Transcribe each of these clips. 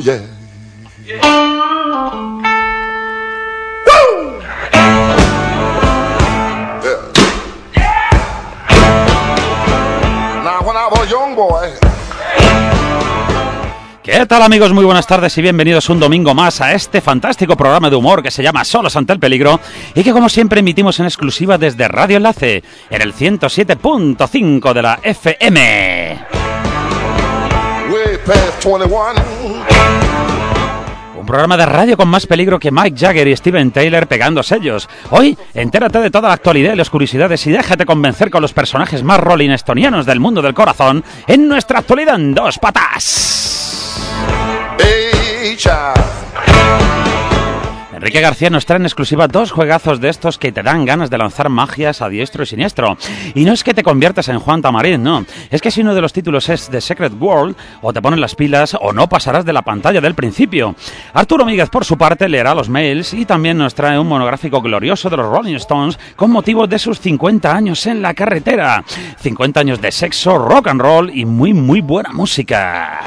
Oh yeah. Woo! Yeah. Now when I was a young boy. ¿Qué tal, amigos? Muy buenas tardes y bienvenidos un domingo más a este fantástico programa de humor que se llama Solos ante el peligro y que, como siempre, emitimos en exclusiva desde Radio Enlace en el 107.5 de la FM. Un programa de radio con más peligro que Mike Jagger y Steven Tyler pegando sellos. Hoy, entérate de toda la actualidad y las curiosidades y déjate convencer con los personajes más rolling-stonianos del mundo del corazón en nuestra actualidad en dos patas. Enrique García nos trae en exclusiva dos juegazos de estos que te dan ganas de lanzar magias a diestro y siniestro. Y no es que te conviertas en Juan Tamarín, no. Es que si uno de los títulos es The Secret World, o te pones las pilas o no pasarás de la pantalla del principio. Arturo Míguez, por su parte, leerá los mails y también nos trae un monográfico glorioso de los Rolling Stones con motivo de sus 50 años en la carretera. 50 años de sexo, rock and roll y muy, muy buena música.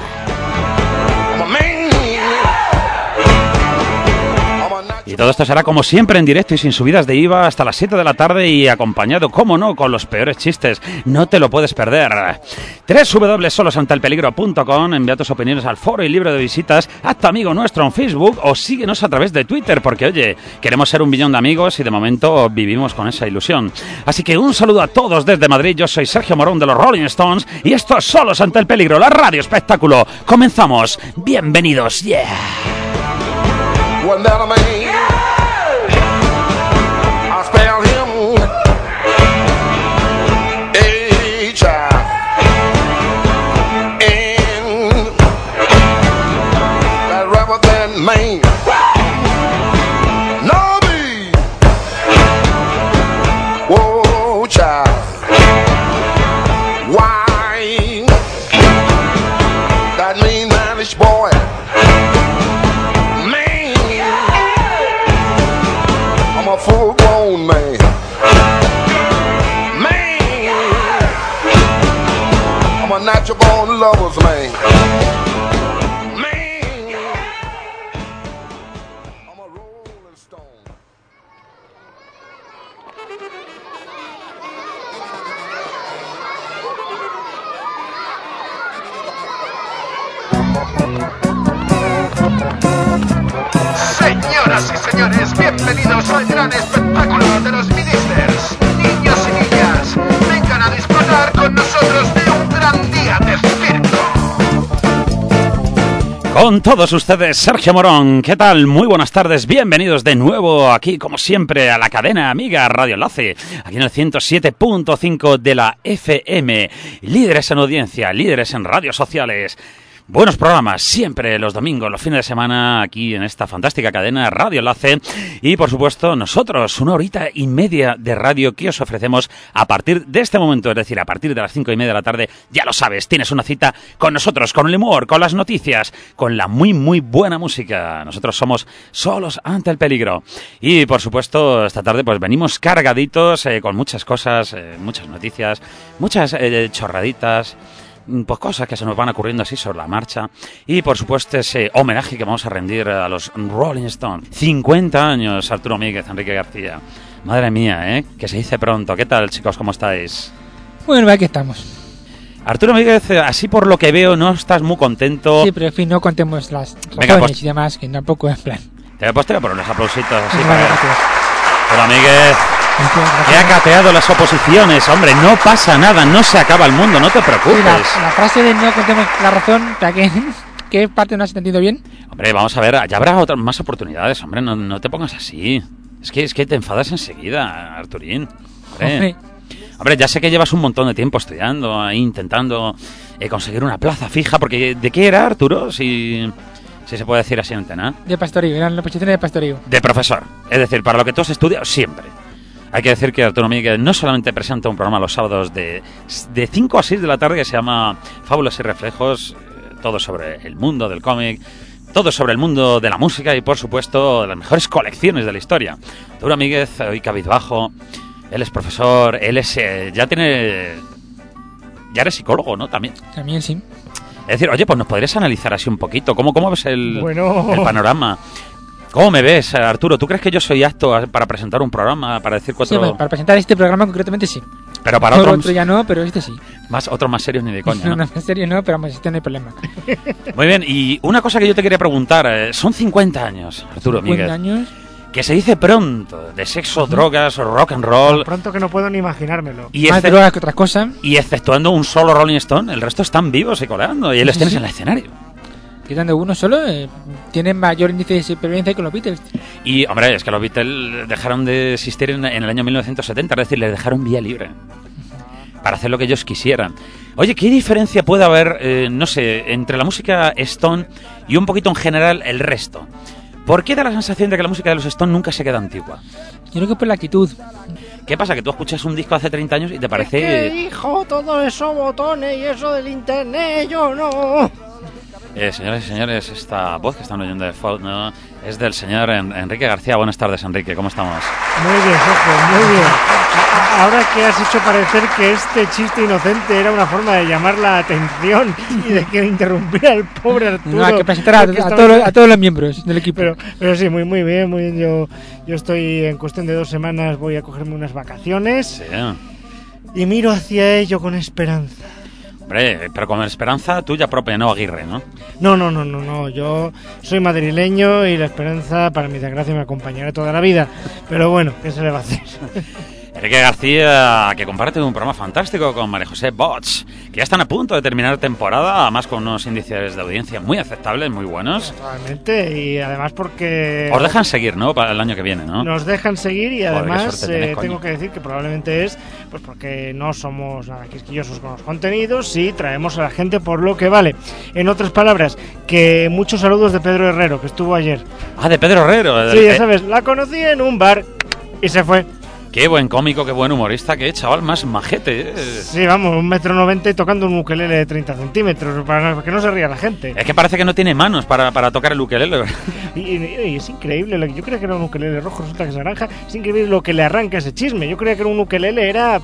Y todo esto será como siempre en directo y sin subidas de IVA hasta las 7 de la tarde y acompañado, cómo no, con los peores chistes. No te lo puedes perder. www.solosanteelpeligro.com. Envía tus opiniones al foro y libro de visitas. Hazte amigo nuestro en Facebook o síguenos a través de Twitter porque, oye, queremos ser 1 billón de amigos y de momento vivimos con esa ilusión. Así que un saludo a todos desde Madrid. Yo soy Sergio Morón de los Rolling Stones y esto es Solos ante el peligro, la radio espectáculo. Comenzamos. Bienvenidos. Yeah. Wasn't that a man? I spelled him H-I-N. That rather than man. No me. Whoa, child. Why? That mean manish boy. A full-grown man. Man, I'm a natural-born lover's man. Man, I'm a rolling stone. Señoras y señores, bienvenidos al gran espectáculo de los Ministers. Niños y niñas, vengan a disfrutar con nosotros de un gran día de circo. Con todos ustedes, Sergio Morón. ¿Qué tal? Muy buenas tardes. Bienvenidos de nuevo aquí, como siempre, a la cadena amiga Radio Enlace, aquí en el 107.5 de la FM. Líderes en audiencia, líderes en radios sociales. Buenos programas, siempre los domingos, los fines de semana, aquí en esta fantástica cadena Radio Enlace. Y, por supuesto, nosotros, 1 horita y media de radio que os ofrecemos a partir de este momento, es decir, a partir de las 5:30 de la tarde. Ya lo sabes, tienes una cita con nosotros, con el humor, con las noticias, con la muy, muy buena música. Nosotros somos Solos ante el peligro. Y, por supuesto, esta tarde pues venimos cargaditos con muchas cosas, muchas noticias, muchas chorraditas. Pues cosas que se nos van ocurriendo así sobre la marcha. Y por supuesto ese homenaje que vamos a rendir a los Rolling Stones. 50 años, Arturo Míguez, Enrique García. Madre mía, que se dice pronto. ¿Qué tal, chicos? ¿Cómo estáis? Bueno, aquí estamos. Arturo Míguez, así por lo que veo, no estás muy contento. Sí, pero en fin, no contemos las Venga, razones y demás, que tampoco es plan. Te voy a poner unos aplausitos así Vale, para... gracias. Arturo Míguez... Que ha cateado las oposiciones, hombre, no pasa nada, no se acaba el mundo, no te preocupes. Sí, la frase de no contemos la razón, ¿qué parte no has entendido bien? Hombre, vamos a ver, ya habrá otras más oportunidades, hombre, no te pongas así. Es que te enfadas enseguida, Arturín. Hombre, ya sé que llevas un montón de tiempo estudiando, ahí intentando conseguir una plaza fija, porque ¿de qué era, Arturo? Si se puede decir así en antena. De pastoreo, eran las posiciones de pastoreo. De profesor, es decir, para lo que tú has estudiado siempre. Hay que decir que Arturo Míguez no solamente presenta un programa los sábados de 5 a 6 de la tarde que se llama Fábulas y Reflejos, todo sobre el mundo del cómic, todo sobre el mundo de la música y, por supuesto, de las mejores colecciones de la historia. Arturo Míguez, hoy cabizbajo, él es profesor, él es... ya eres psicólogo, ¿no? También sí. Es decir, oye, pues nos podrías analizar así un poquito. ¿Cómo ves el panorama? ¿Cómo me ves, Arturo? ¿Tú crees que yo soy apto para presentar un programa, para decir cuatro...? Sí, para presentar este programa concretamente sí. Pero para otro ya no, pero este sí. Otros más serios ni de coña, ¿no? No, más serio no, pero este no hay problema. Muy bien, y una cosa que yo te quería preguntar. Son 50 años, Arturo Míguez. 50 años... Que se dice pronto, de sexo, drogas, rock and roll. Tan pronto que no puedo ni imaginármelo. Y más drogas que otras cosas. Y exceptuando un solo Rolling Stone, el resto están vivos y coleando. Y los tienes en el escenario. Quitando uno solo, tienen mayor índice de supervivencia que los Beatles. Y, hombre, es que los Beatles dejaron de existir en el año 1970, es decir, les dejaron vía libre para hacer lo que ellos quisieran. Oye, ¿qué diferencia puede haber, no sé, entre la música Stone y un poquito en general el resto? ¿Por qué da la sensación de que la música de los Stone nunca se queda antigua? Yo creo que por la actitud. ¿Qué pasa? Que tú escuchas un disco hace 30 años y te parece... Es que, hijo, todo eso botones y eso del internet, yo no... Señores y señores, esta voz que están oyendo de fondo es del señor Enrique García. Buenas tardes, Enrique, ¿cómo estamos? Muy bien, Sergio, muy bien. Ahora que has hecho parecer que este chiste inocente era una forma de llamar la atención y de que interrumpiera al pobre Arturo. No, hay que presentar a todos los miembros del equipo. Pero sí, muy bien, muy bien. Yo estoy en cuestión de 2 semanas, voy a cogerme unas vacaciones. Sí. Y miro hacia ello con esperanza. Hombre, pero con esperanza tuya propia, no Aguirre, ¿no? No, yo soy madrileño y la esperanza, para mi desgracia, me acompañará toda la vida. Pero bueno, ¿qué se le va a hacer? Enrique García, que comparte un programa fantástico con María José Bosch, que ya están a punto de terminar temporada, además con unos índices de audiencia muy aceptables, muy buenos. Totalmente, y además porque... Os dejan seguir, ¿no? Para el año que viene, ¿no? Nos dejan seguir y además tenés, tengo que decir que probablemente es pues porque no somos nada quisquillosos con los contenidos y traemos a la gente por lo que vale. En otras palabras, que muchos saludos de Pedro Herrero, que estuvo ayer. Ah, de Pedro Herrero. Sí, ya sabes, la conocí en un bar y se fue. Qué buen cómico, qué buen humorista, qué chaval más majete. Sí, vamos, 1,90 m y tocando un ukelele de 30 centímetros, para que no se ría la gente. Es que parece que no tiene manos para tocar el ukelele. Y es increíble, yo creía que era un ukelele rojo, resulta que es naranja. Es increíble lo que le arranca ese chisme. Yo creía que era un ukelele, era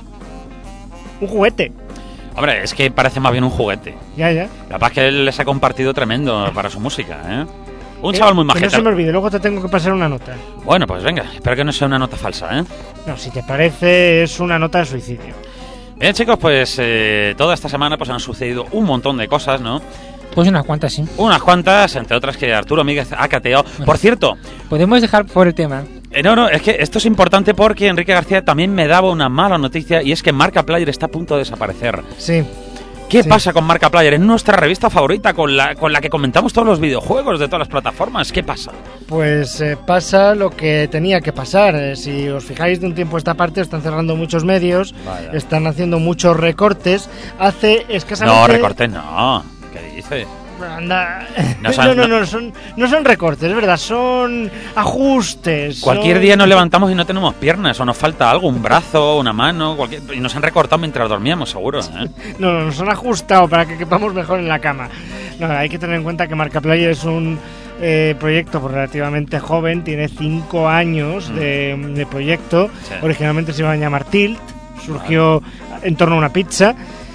un juguete. Hombre, es que parece más bien un juguete. Ya. Capaz que él les ha compartido tremendo para su música, ¿eh? Un chaval muy majete. Que no se me olvide, luego te tengo que pasar una nota. Bueno, pues venga, espero que no sea una nota falsa, ¿eh? No, si te parece, es una nota de suicidio. Bien, chicos, pues toda esta semana pues han sucedido un montón de cosas, ¿no? Pues unas cuantas, sí. Unas cuantas, entre otras que Arturo Míguez ha cateado. Bueno, por cierto... Podemos dejar por el tema. No, es que esto es importante porque Enrique García también me daba una mala noticia y es que Marcaplayer está a punto de desaparecer. Sí. ¿Qué pasa con Marcaplayer? Es nuestra revista favorita con la que comentamos todos los videojuegos de todas las plataformas. ¿Qué pasa? Pues pasa lo que tenía que pasar. Si os fijáis, de un tiempo a esta parte están cerrando muchos medios, Vaya. Están haciendo muchos recortes. Hace escasamente... No, recortes no. ¿Qué dices? Anda. No son recortes, es verdad, son ajustes. Cualquier día nos levantamos y no tenemos piernas, o nos falta algo, un brazo, una mano, y nos han recortado mientras dormíamos, seguro, ¿eh? No, nos han ajustado para que quepamos mejor en la cama. No, hay que tener en cuenta que Marcaplayer es un proyecto relativamente joven, tiene 5 años de proyecto. Sí. Originalmente se iba a llamar Tilt, surgió en torno a una pizza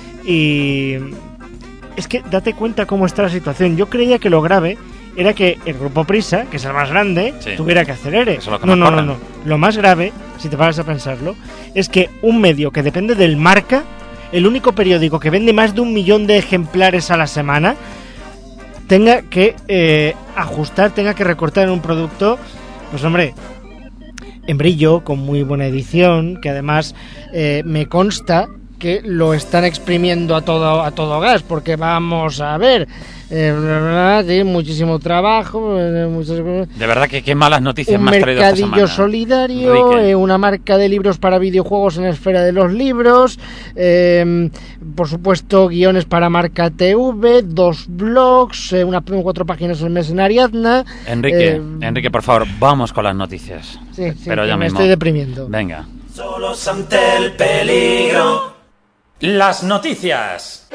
y... Es que date cuenta cómo está la situación. Yo creía que lo grave era que el grupo Prisa, que es el más grande, tuviera que hacer ERE. Eso es lo que No. Lo más grave, si te paras a pensarlo, es que un medio que depende del Marca, el único periódico que vende más de 1 millón de ejemplares a la semana, tenga que ajustar, tenga que recortar en un producto, pues hombre, en brillo, con muy buena edición, que además me consta que lo están exprimiendo a todo gas, porque vamos a ver, muchísimo trabajo, de verdad que qué malas noticias me has traído esta semana. Un mercadillo solidario, una marca de libros para videojuegos en la esfera de los libros, por supuesto guiones para Marca TV, 2 blogs, 4 páginas el mes en Ariadna. Enrique, por favor, vamos con las noticias. Sí, pero ya me mismo. estoy deprimiendo. Venga. Solos ante el peligro. Las noticias.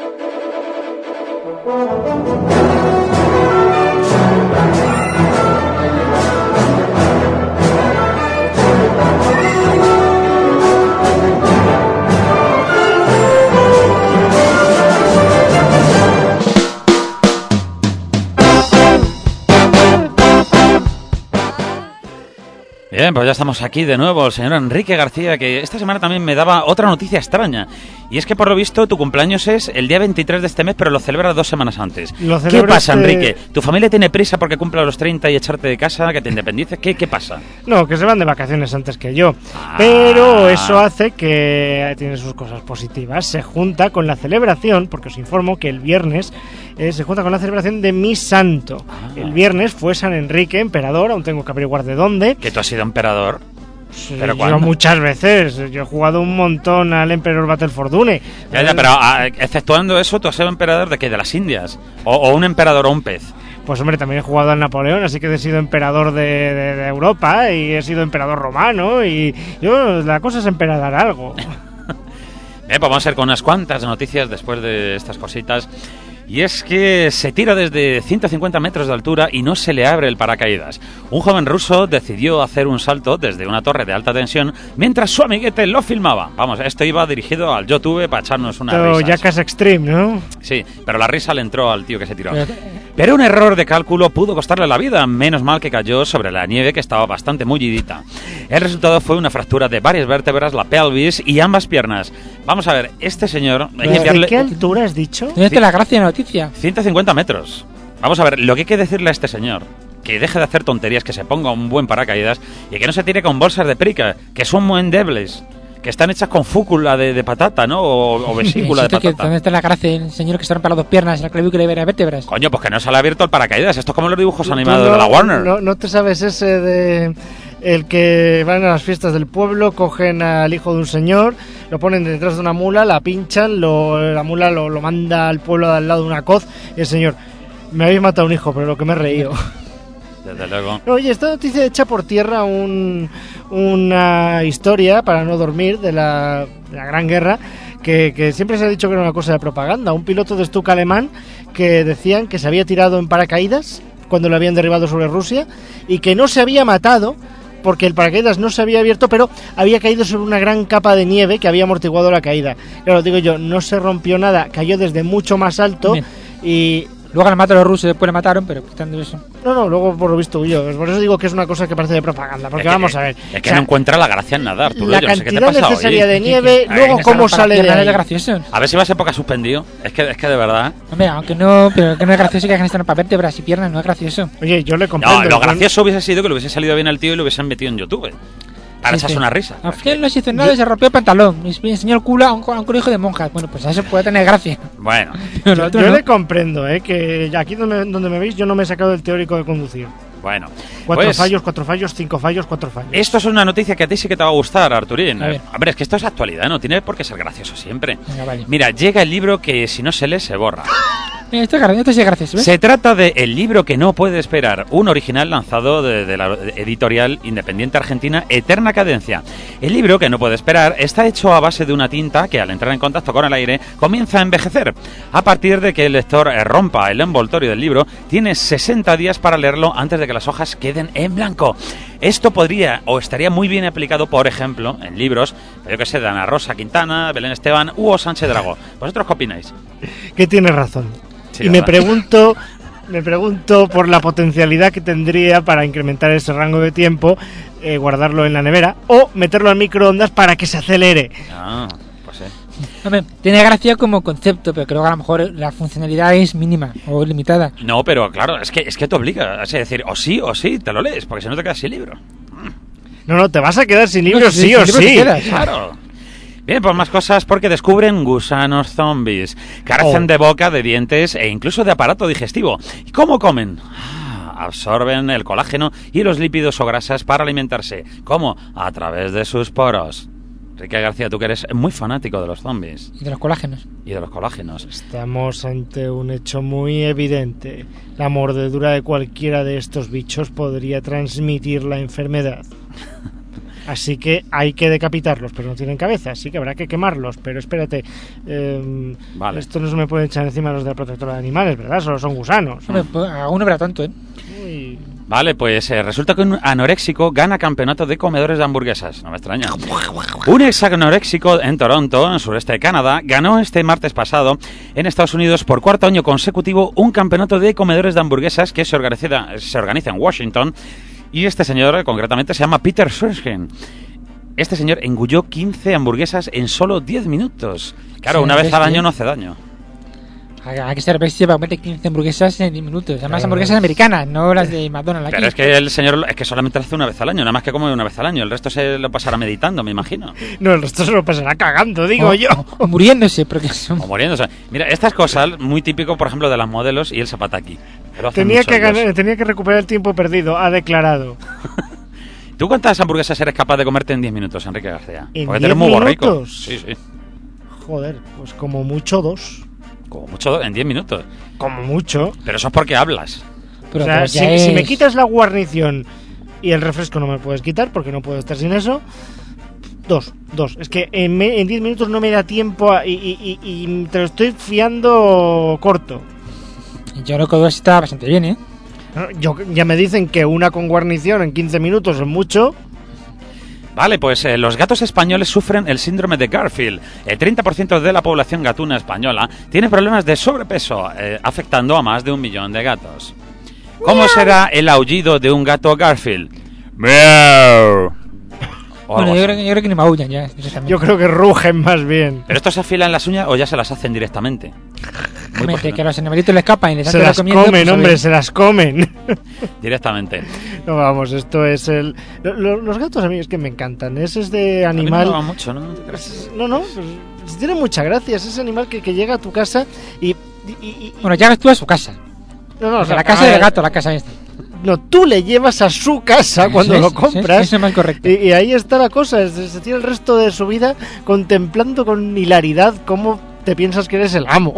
Bien, pues ya estamos aquí de nuevo, el señor Enrique García, que esta semana también me daba otra noticia extraña. Y es que por lo visto tu cumpleaños es el día 23 de este mes, pero lo celebras 2 semanas antes. ¿Qué pasa, Enrique? ¿Tu familia tiene prisa porque cumpla los 30 y echarte de casa, que te independices? ¿Qué pasa? No, que se van de vacaciones antes que yo. Pero eso hace que tiene sus cosas positivas. Se junta con la celebración, porque os informo que el viernes se junta con la celebración de mi santo. El viernes fue San Enrique, emperador, aún tengo que averiguar de dónde. ¿Que tú has sido emperador? Sí, ¿Pero yo cuándo? muchas veces. Yo he jugado un montón al Emperor Battle Fortune. Ya, pero exceptuando eso, ¿tú has sido emperador de qué? ¿De las Indias? ¿O un emperador o un pez? Pues hombre, también he jugado al Napoleón, así que he sido emperador de Europa y he sido emperador romano y yo, la cosa es emperadar algo. Bien, pues vamos a ir con unas cuantas noticias después de estas cositas. Y es que se tira desde 150 metros de altura y no se le abre el paracaídas. Un joven ruso decidió hacer un salto desde una torre de alta tensión mientras su amiguete lo filmaba. Vamos, esto iba dirigido al YouTube para echarnos una Pero risa. Jackass Extreme, ¿no? Sí, pero la risa le entró al tío que se tiró. Pero un error de cálculo pudo costarle la vida. Menos mal que cayó sobre la nieve, que estaba bastante mullidita. El resultado fue una fractura de varias vértebras, la pelvis y ambas piernas. Vamos a ver, este señor... hay que ¿De enviarle qué altura has dicho? ¿Dónde está la gracia de la noticia? 150 metros. Vamos a ver, lo que hay que decirle a este señor, que deje de hacer tonterías, que se ponga un buen paracaídas y que no se tire con bolsas de prica, que son muy endebles, que están hechas con fúcula de patata, ¿no? O vesícula de Insisto que patata. ¿dónde está la gracia del señor que se rompe las dos piernas en la clavícula y las vértebras? Coño, pues que no se le ha abierto el paracaídas. Esto es como los dibujos animados de la Warner. No te sabes ese de... El que van a las fiestas del pueblo, cogen al hijo de un señor, lo ponen detrás de una mula, la pinchan, la mula lo manda al pueblo de al lado de una coz, y el señor, me habéis matado un hijo, pero lo que me he reído. Desde luego. Oye, esta noticia echa por tierra una historia para no dormir de la Gran Guerra, que siempre se ha dicho que era una cosa de propaganda. Un piloto de Stuka alemán que decían que se había tirado en paracaídas cuando lo habían derribado sobre Rusia y que no se había matado porque el paracaídas no se había abierto, pero había caído sobre una gran capa de nieve que había amortiguado la caída. Claro, digo yo, no se rompió nada, cayó desde mucho más alto. Bien. Y... Luego le mataron a los rusos y después le mataron, pero quitando eso. No, luego por lo visto huyó. Por eso digo que es una cosa que parece de propaganda, porque vamos a ver. Es que no encuentra la gracia en nada, Arturo. La Yo no sé qué te cantidad pasa necesaria hoy. de nieve, luego cómo sale de ahí. Es gracioso. A ver si va a ser poca suspendido. Es que de verdad. Hombre, aunque no, pero que no es gracioso que hagan estar para vértebras y piernas, no es gracioso. Oye, yo le comprendo. No, lo gracioso hubiese sido que le hubiese salido bien al tío y lo hubiesen metido en YouTube. Para echarse una risa. Al final no se hizo nada y se rompió el pantalón. Me enseñó el culo a un colegio de monjas. Bueno, pues eso puede tener gracia. Bueno. Pero lo Yo otro no. le comprendo, que aquí donde me veis yo no me he sacado el teórico de conducir. Bueno. 4 Pues, fallos, 4 fallos, 5 fallos, 4 fallos. esto es una noticia que a ti sí que te va a gustar, Arturín. A ver. Hombre, es que esto es actualidad, no tiene por qué ser gracioso siempre. Venga, vale. Mira, llega el libro que si no se lee se borra. Esto sí es gracioso, ¿ves? Se trata de El libro que no puede esperar, un original lanzado de la editorial independiente argentina Eterna Cadencia. El libro que no puede esperar está hecho a base de una tinta que al entrar en contacto con el aire comienza a envejecer. A partir de que el lector rompa el envoltorio del libro, tiene 60 días para leerlo antes de que las hojas queden en blanco. Esto podría o estaría muy bien aplicado, por ejemplo, en libros, yo que sé, de Ana Rosa Quintana, Belén Esteban u Sánchez Dragó. ¿Vosotros qué opináis? Que tiene razón. Sí, y me pregunto por la potencialidad que tendría para incrementar ese rango de tiempo, guardarlo en la nevera o meterlo al microondas para que se acelere. Ah, pues sí. Hombre, tiene gracia como concepto, pero creo que a lo mejor la funcionalidad es mínima o limitada. No, pero claro, es que te obliga. Es decir, o sí, te lo lees, porque si no te quedas sin libro. No, te vas a quedar sin libros, No, sí o sin libro te sí. quedas. Claro. Bien, pues más cosas porque descubren gusanos zombies. Carecen de boca, de dientes e incluso de aparato digestivo. ¿Y cómo comen? Absorben el colágeno y los lípidos o grasas para alimentarse. ¿Cómo? A través de sus poros. Enrique García, tú que eres muy fanático de los zombies Y de los colágenos. y de los colágenos. Estamos ante un hecho muy evidente. La mordedura de cualquiera de estos bichos podría transmitir la enfermedad. Así que hay que decapitarlos, pero no tienen cabeza, así que habrá que quemarlos. Pero espérate, Vale. esto no se me puede echar encima los del protector de animales, ¿verdad? Solo son gusanos. Hombre, pues, aún no habrá tanto, ¿eh? Uy. Vale, pues resulta que un anoréxico gana campeonato de comedores de hamburguesas. No me extraña. Un ex anoréxico en Toronto, en el sureste de Canadá, ganó este martes pasado en Estados Unidos por 4º año consecutivo un campeonato de comedores de hamburguesas que se organiza en Washington. Y este señor, concretamente, se llama Peter Schwersgen. Este señor engulló 15 hamburguesas en solo 10 minutos. Claro, Sí, una vez al bestia. año no hace daño. Hay que ser bestia para comer 15 hamburguesas en 10 minutos. Además, hamburguesas americanas, no las de McDonald's aquí. Pero es que el señor es que solamente lo hace una vez al año, nada más que come una vez al año. El resto se lo pasará meditando, me imagino. No, el resto se lo pasará cagando, digo yo. O muriéndose, porque son... O muriéndose. Mira, estas cosas, muy típico, por ejemplo, de las modelos y el zapataki. Lo hacen Tenía mucho que, ellos. tenía que recuperar el tiempo perdido, ha declarado. ¿Tú cuántas hamburguesas eres capaz de comerte en 10 minutos, Enrique García? ¿En Porque 10 tú eres muy borrico. minutos? Sí, sí. Joder, pues como mucho 2. Como mucho en 10 minutos. Como mucho. Pero eso es porque hablas. Pero, O sea, pero si, ya si me es- quitas la guarnición y el refresco no me puedes quitar porque no puedo estar sin eso. 2. Es que en 10 minutos no me da tiempo y te lo estoy fiando corto. Yo creo que 2 está bastante bien, ¿eh? Ya me dicen que una con guarnición en 15 minutos es mucho. Vale, pues los gatos españoles sufren el síndrome de Garfield. El 30% de la población gatuna española tiene problemas de sobrepeso, afectando a más de 1 millón de gatos. ¿Cómo será el aullido de un gato Garfield? ¡Miau! O algo Bueno, yo así. creo que ni maullan ya, directamente. Yo creo que rugen más bien. ¿Pero estos se afilan las uñas o ya se las hacen directamente? Muy Hombre, posible. que los animalitos le escapan y les Se han las comiendo, comen, pues, hombre, oye. se las comen. Directamente. No, vamos, esto es el... Los gatos a mí es que me encantan. Ese es de A mí no animal... me va mucho, ¿no? ¿Te crees? No, pues, tiene mucha gracia. Es ese animal que llega a tu casa y... Bueno, llegas tú a su casa. no, O sea, la a casa ver, del gato, la casa esta. No, tú le llevas a su casa cuando Eso lo es, compras. eso es más correcto. Y ahí está la cosa. Se tiene el resto de su vida contemplando con hilaridad cómo te piensas que eres el amo.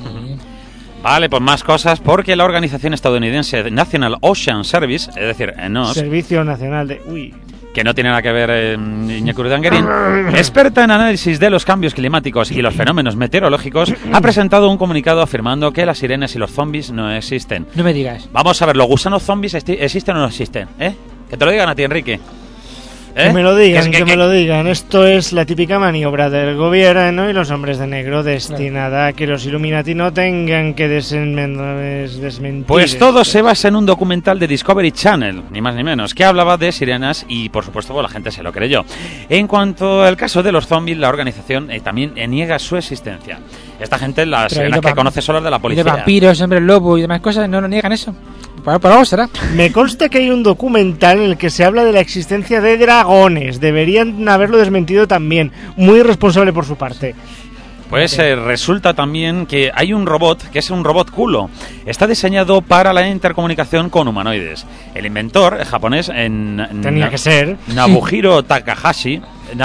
Vale, pues más cosas, porque la organización estadounidense National Ocean Service, es decir, NOS, Servicio Nacional de... Uy. que no tiene nada que ver Iñaki Urdangarín, experta en análisis de los cambios climáticos y los fenómenos meteorológicos, ha presentado un comunicado afirmando que las sirenas y los zombies no existen. No me digas. Vamos a ver, ¿los gusanos zombies existen o no existen? Que te lo digan a ti, Enrique. Que me lo digan, que me lo digan. Esto es la típica maniobra del gobierno y los hombres de negro destinada a que los Illuminati no tengan que desmentir. Pues todo se basa en un documental de Discovery Channel, ni más ni menos, que hablaba de sirenas y, por supuesto, pues, la gente se lo creyó. En cuanto al caso de los zombies, la organización también niega su existencia. Esta gente, las Pero, ¿y sirenas de que conoce son las de la Y de policía. vampiros, hombres lobo y demás cosas, no lo niegan eso. Por algo será. Me consta que hay un documental en el que se habla de la existencia de dragones. Deberían haberlo desmentido también. Muy irresponsable por su parte. Pues resulta también que hay un robot, que es un robot culo. Está diseñado para la intercomunicación con humanoides. El inventor japonés Tenía que ser. Nobuhiro Takahashi,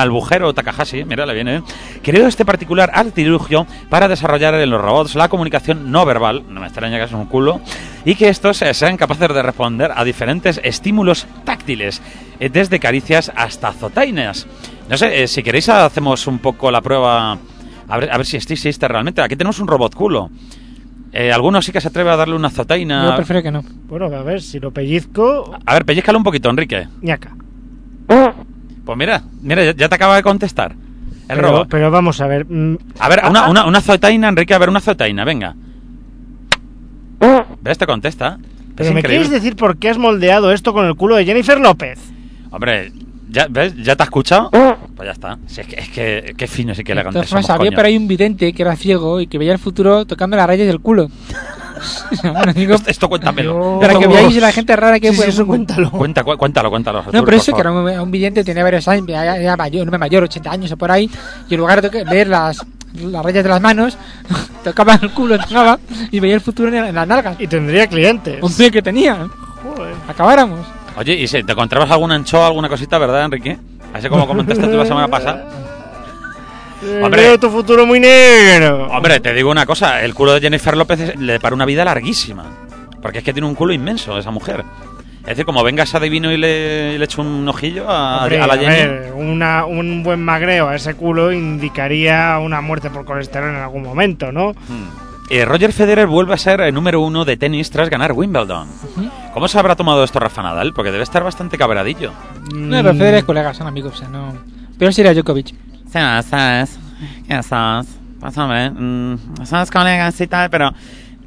mírale bien, creó este particular artilugio para desarrollar en los robots la comunicación no verbal, no me extraña que es un culo, y que estos sean capaces de responder a diferentes estímulos táctiles, desde caricias hasta azotainas. No sé, si queréis hacemos un poco la prueba, a ver si existe realmente. Aquí tenemos un robot culo. ¿Alguno sí que se atreve a darle una azotaina? Yo prefiero que no. Bueno, a ver, si lo pellizco... A ver, pellízcalo un poquito, Enrique. ñaca. Pues mira, ya te acaba de contestar el robot. Pero vamos a ver... A ver, una azotaina, Enrique, a ver, una azotaina, venga. ¿Ves? Te contesta. ¿Pero Es me increíble. quieres decir por qué has moldeado esto con el culo de Jennifer López? Hombre, ¿ves? ¿Ya te ha escuchado? Pues ya está. Si es que qué fino y qué elegante Entonces, somos, había coño. por ahí un vidente que era ciego y que veía el futuro tocando las rayas del culo. Bueno, digo, Esto cuéntamelo. para que veáis la gente rara que Sí, fue. sí, eso cuéntalo. Cuéntalo, Arturo, No, pero eso por que era favor. un vidente, tenía varios años, era mayor, no mayor, 80 años o por ahí, y en lugar de ver las rayas de las manos, tocaba el culo, tocaba y veía el futuro en las nalgas. Y tendría clientes. Un tío que tenía. Joder. Acabáramos. Oye, ¿y si te encontrabas alguna anchoa, alguna cosita, verdad, Enrique? Así como comentaste tú la semana pasada. Hombre. Veo tu futuro muy negro. Hombre, te digo una cosa, el culo de Jennifer López le para una vida larguísima. Porque es que tiene un culo inmenso esa mujer. Es decir, como vengas a adivino y le echo un ojillo a Hombre, la a Jenny. ver, un buen magreo a ese culo indicaría una muerte por colesterol en algún momento, ¿no? Roger Federer vuelve a ser el número 1 de tenis tras ganar Wimbledon. ¿Cómo se habrá tomado esto Rafa Nadal? Porque debe estar bastante cabradillo. No, pero Federer es colega, son amigos, o sea, no. Pero sería Djokovic. ¿Sabes? ¿Qué sabes? Pues hombre, somos colegas y tal, pero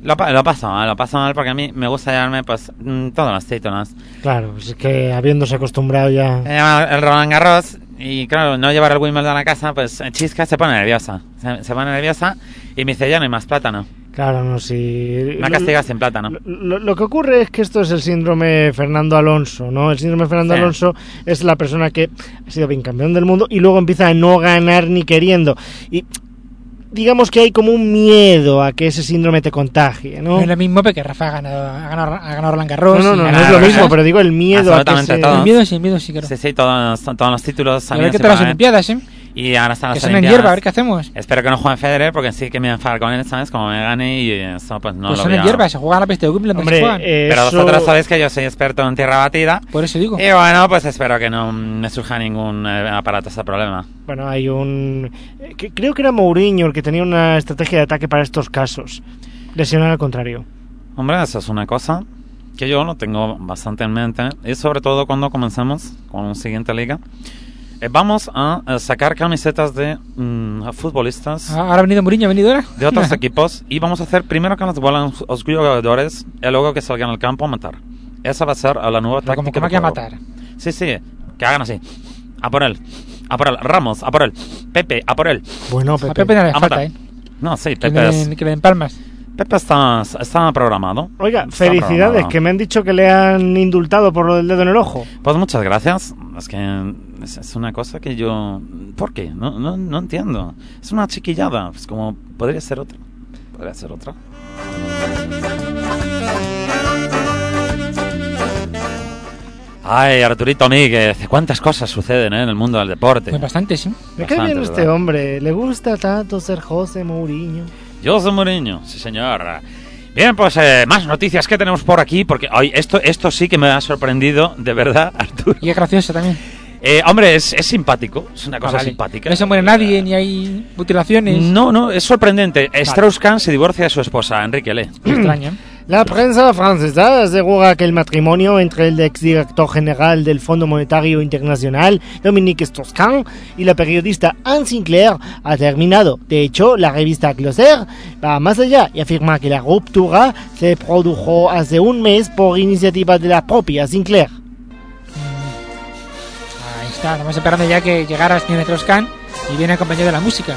Lo paso mal porque a mí me gusta llevarme pues todos los títulos. Claro, pues es que habiéndose acostumbrado ya... El Roland Garros y claro, no llevar el Wimbledon a casa, pues Chisca se pone nerviosa. Se pone nerviosa y me dice, ya no hay más plátano. Claro, no, si... Una castiga sin plátano. Lo que ocurre es que esto es el síndrome Fernando Alonso, ¿no? El síndrome Fernando Alonso es la persona que ha sido bicampeón del mundo y luego empieza a no ganar ni queriendo. Y digamos que hay como un miedo a que ese síndrome te contagie, ¿no? No es lo mismo porque Rafa ha ganado Roland Garros. No es lo mismo, pero digo el miedo a que todo. El miedo sí, claro. Sí, todos los títulos. A ver qué tal las Olimpiadas, ¿eh? Y ahora están que las son en Olimpiadas. hierba, a ver qué hacemos. Espero que no juegue Federer porque sí que me enfado con él, ¿sabes? Como me gane y eso pues no pues lo son voy en hierba, se juegan a la peste de Wimbledon. Hombre, se juegan. Pero vosotros sabéis que yo soy experto en tierra batida. Por eso digo. Y bueno, pues espero que no me surja ningún aparato ese problema. Bueno, hay un... creo que era Mourinho el que tenía una estrategia de ataque para estos casos. Lesionar al contrario. Hombre, eso es una cosa que yo lo tengo bastante en mente. Y sobre todo cuando comencemos con la siguiente liga. Vamos a sacar camisetas de futbolistas. Ahora ha venido Mourinho, ha venido ahora. De otros equipos. Y vamos a hacer primero que nos vuelan los jugadores y luego que salgan al campo a matar. Esa va a ser la nueva táctica. ¿Cómo que a matar? Sí, que hagan así. A por él. Ramos, a por él. Pepe, a por él. Bueno, A Pepe no le falta, matar. No, sí, que Pepe es... le den palmas. Pepe está programado. Oiga, Está felicidades, programado. que me han dicho que le han indultado por lo del dedo en el ojo. Pues muchas gracias. Es que es una cosa que yo... ¿Por qué? No entiendo. Es una chiquillada. Pues como podría ser otra. Ay, Arturito Míguez, cuántas cosas suceden en el mundo del deporte. Pues bastante, sí. Me cae bien Bastante, este ¿verdad? hombre. Le gusta tanto ser José Mourinho. Yo soy Mourinho, sí señor. Bien, pues más noticias que tenemos por aquí, porque hoy esto sí que me ha sorprendido, de verdad, Arturo. Y es gracioso también. Hombre, es simpático, es una cosa Vale. simpática. No se muere nadie, ni hay mutilaciones. No, es sorprendente. Strauss-Kahn se divorcia de su esposa, Enrique Le. Extraño. La prensa francesa asegura que el matrimonio entre el exdirector general del Fondo Monetario Internacional, Dominique Strauss-Kahn, y la periodista Anne Sinclair ha terminado. De hecho, la revista Closer va más allá y afirma que la ruptura se produjo hace un mes por iniciativa de la propia Sinclair. Ahí está, estamos esperando ya que llegara el señor Strauss-Kahn y viene acompañado de la música.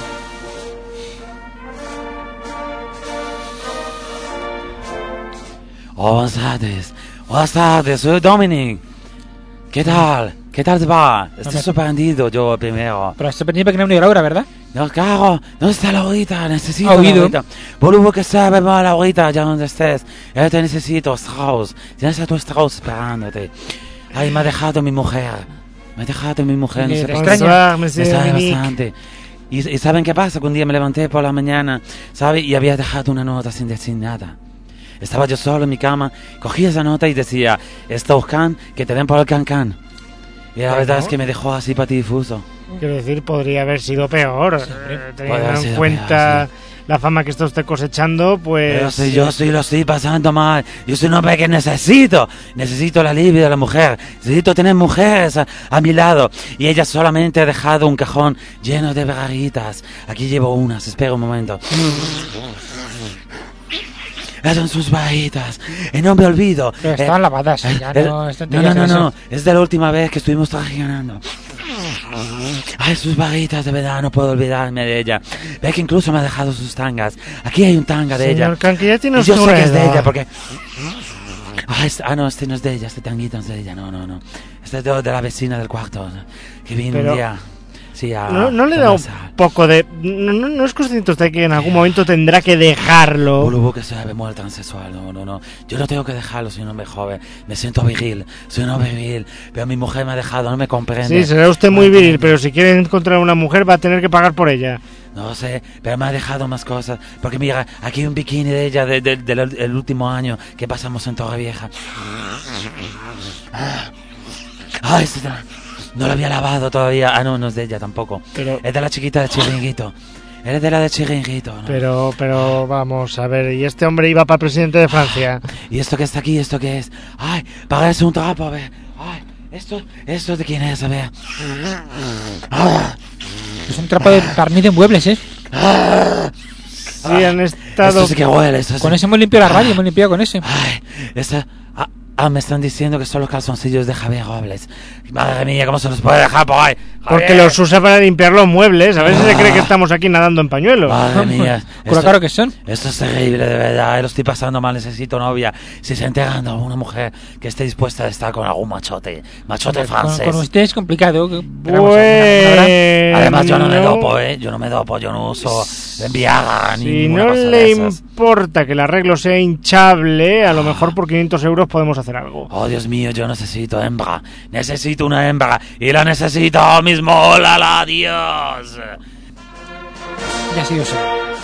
Oh, buenas tardes, soy Dominic. ¿Qué tal? ¿Qué tal te va? Estoy sorprendido yo primero. Pero se sorprendido porque no ha venido Laura, ¿verdad? No, claro, ¿dónde está Laurita? Necesito Ha oído. Laurita. Vuelvo que sabe más Laurita, ya donde estés. Ya te necesito, Strauss. Tienes a tu Strauss esperándote. Ay, me ha dejado mi mujer. No ¿Te sé por qué. extraña? Me extraña bastante. ¿Y saben qué pasa? Que un día me levanté por la mañana, ¿sabe? Y había dejado una nota sin decir nada. Estaba yo solo en mi cama, cogí esa nota y decía, Strauss-Kahn, que te den por el can-can. Y la verdad es que me dejó así patidifuso. Quiero decir, podría haber sido peor. Podría Teniendo haber en sido cuenta peor, la fama que está usted cosechando, pues... Pero si yo sí lo estoy pasando mal. Yo soy un hombre que necesito el alivio de la mujer. Necesito tener mujeres a mi lado. Y ella solamente ha dejado un cajón lleno de braguitas. Aquí llevo unas, espera un momento. Esas son sus braguitas. Y no me olvido. Pero estaban lavadas, ya no... No. Es de la última vez que estuvimos traicionando. Ay, sus braguitas, de verdad, no puedo olvidarme de ella. Ve que incluso me ha dejado sus tangas. Aquí hay un tanga de ella. Señor Kahn, que ya tiene Y yo usted sé que es de edad. ella porque... no, este no es de ella, este tanguito no es de ella, no. Este es de la vecina del cuarto, que vino Pero- un día. Sí, ¿No le da un poco de... ¿No es consciente usted que en algún momento tendrá que dejarlo? Boludo que se ve muy transexual, no. Yo no tengo que dejarlo, soy un hombre joven. Me siento viril, soy un hombre viril. Pero mi mujer me ha dejado, no me comprende. Sí, será usted muy viril, pero si quiere encontrar una mujer va a tener que pagar por ella. No sé, pero me ha dejado más cosas. Porque mira, aquí hay un bikini de ella del último año que pasamos en Torrevieja. Ay, no lo había lavado todavía. No es de ella tampoco. Pero- Es de la chiquita de Chiringuito. Eres de la de Chiringuito, ¿no? Pero vamos a ver, y este hombre iba para presidente de Francia. ¿Y esto que está aquí? ¿Esto qué es? Ay, parece un trapo, a ver. Ay, ¿esto de quién es? A ver. Ah, Es un trapo de barniz de muebles, ¿eh? Sí, han estado... Esto sí que huele. Esto sí. Con eso hemos limpiado la radio, hemos limpiado con eso. Ay, me están diciendo que son los calzoncillos de Javier Robles. Madre mía, ¿cómo se los puede dejar por ahí? Porque los usa para limpiar los muebles. A ver si se cree que estamos aquí nadando en pañuelos. Madre mía. Con lo caro que son. Esto es terrible, de verdad. Lo estoy pasando mal, necesito novia. Si se enteran de alguna mujer que esté dispuesta a estar con algún machote francés. Con usted es complicado. Además, yo no me dopo, yo no me dopo, yo no uso Viagra ni Si ninguna no cosa le de esas. importa que el arreglo sea hinchable, a lo mejor por 500 euros podemos hacer algo. Oh, Dios mío, yo necesito hembra. Necesito una hembra. Y la necesito ahora mismo. ¡Hola, la Dios! Ya ha sido eso.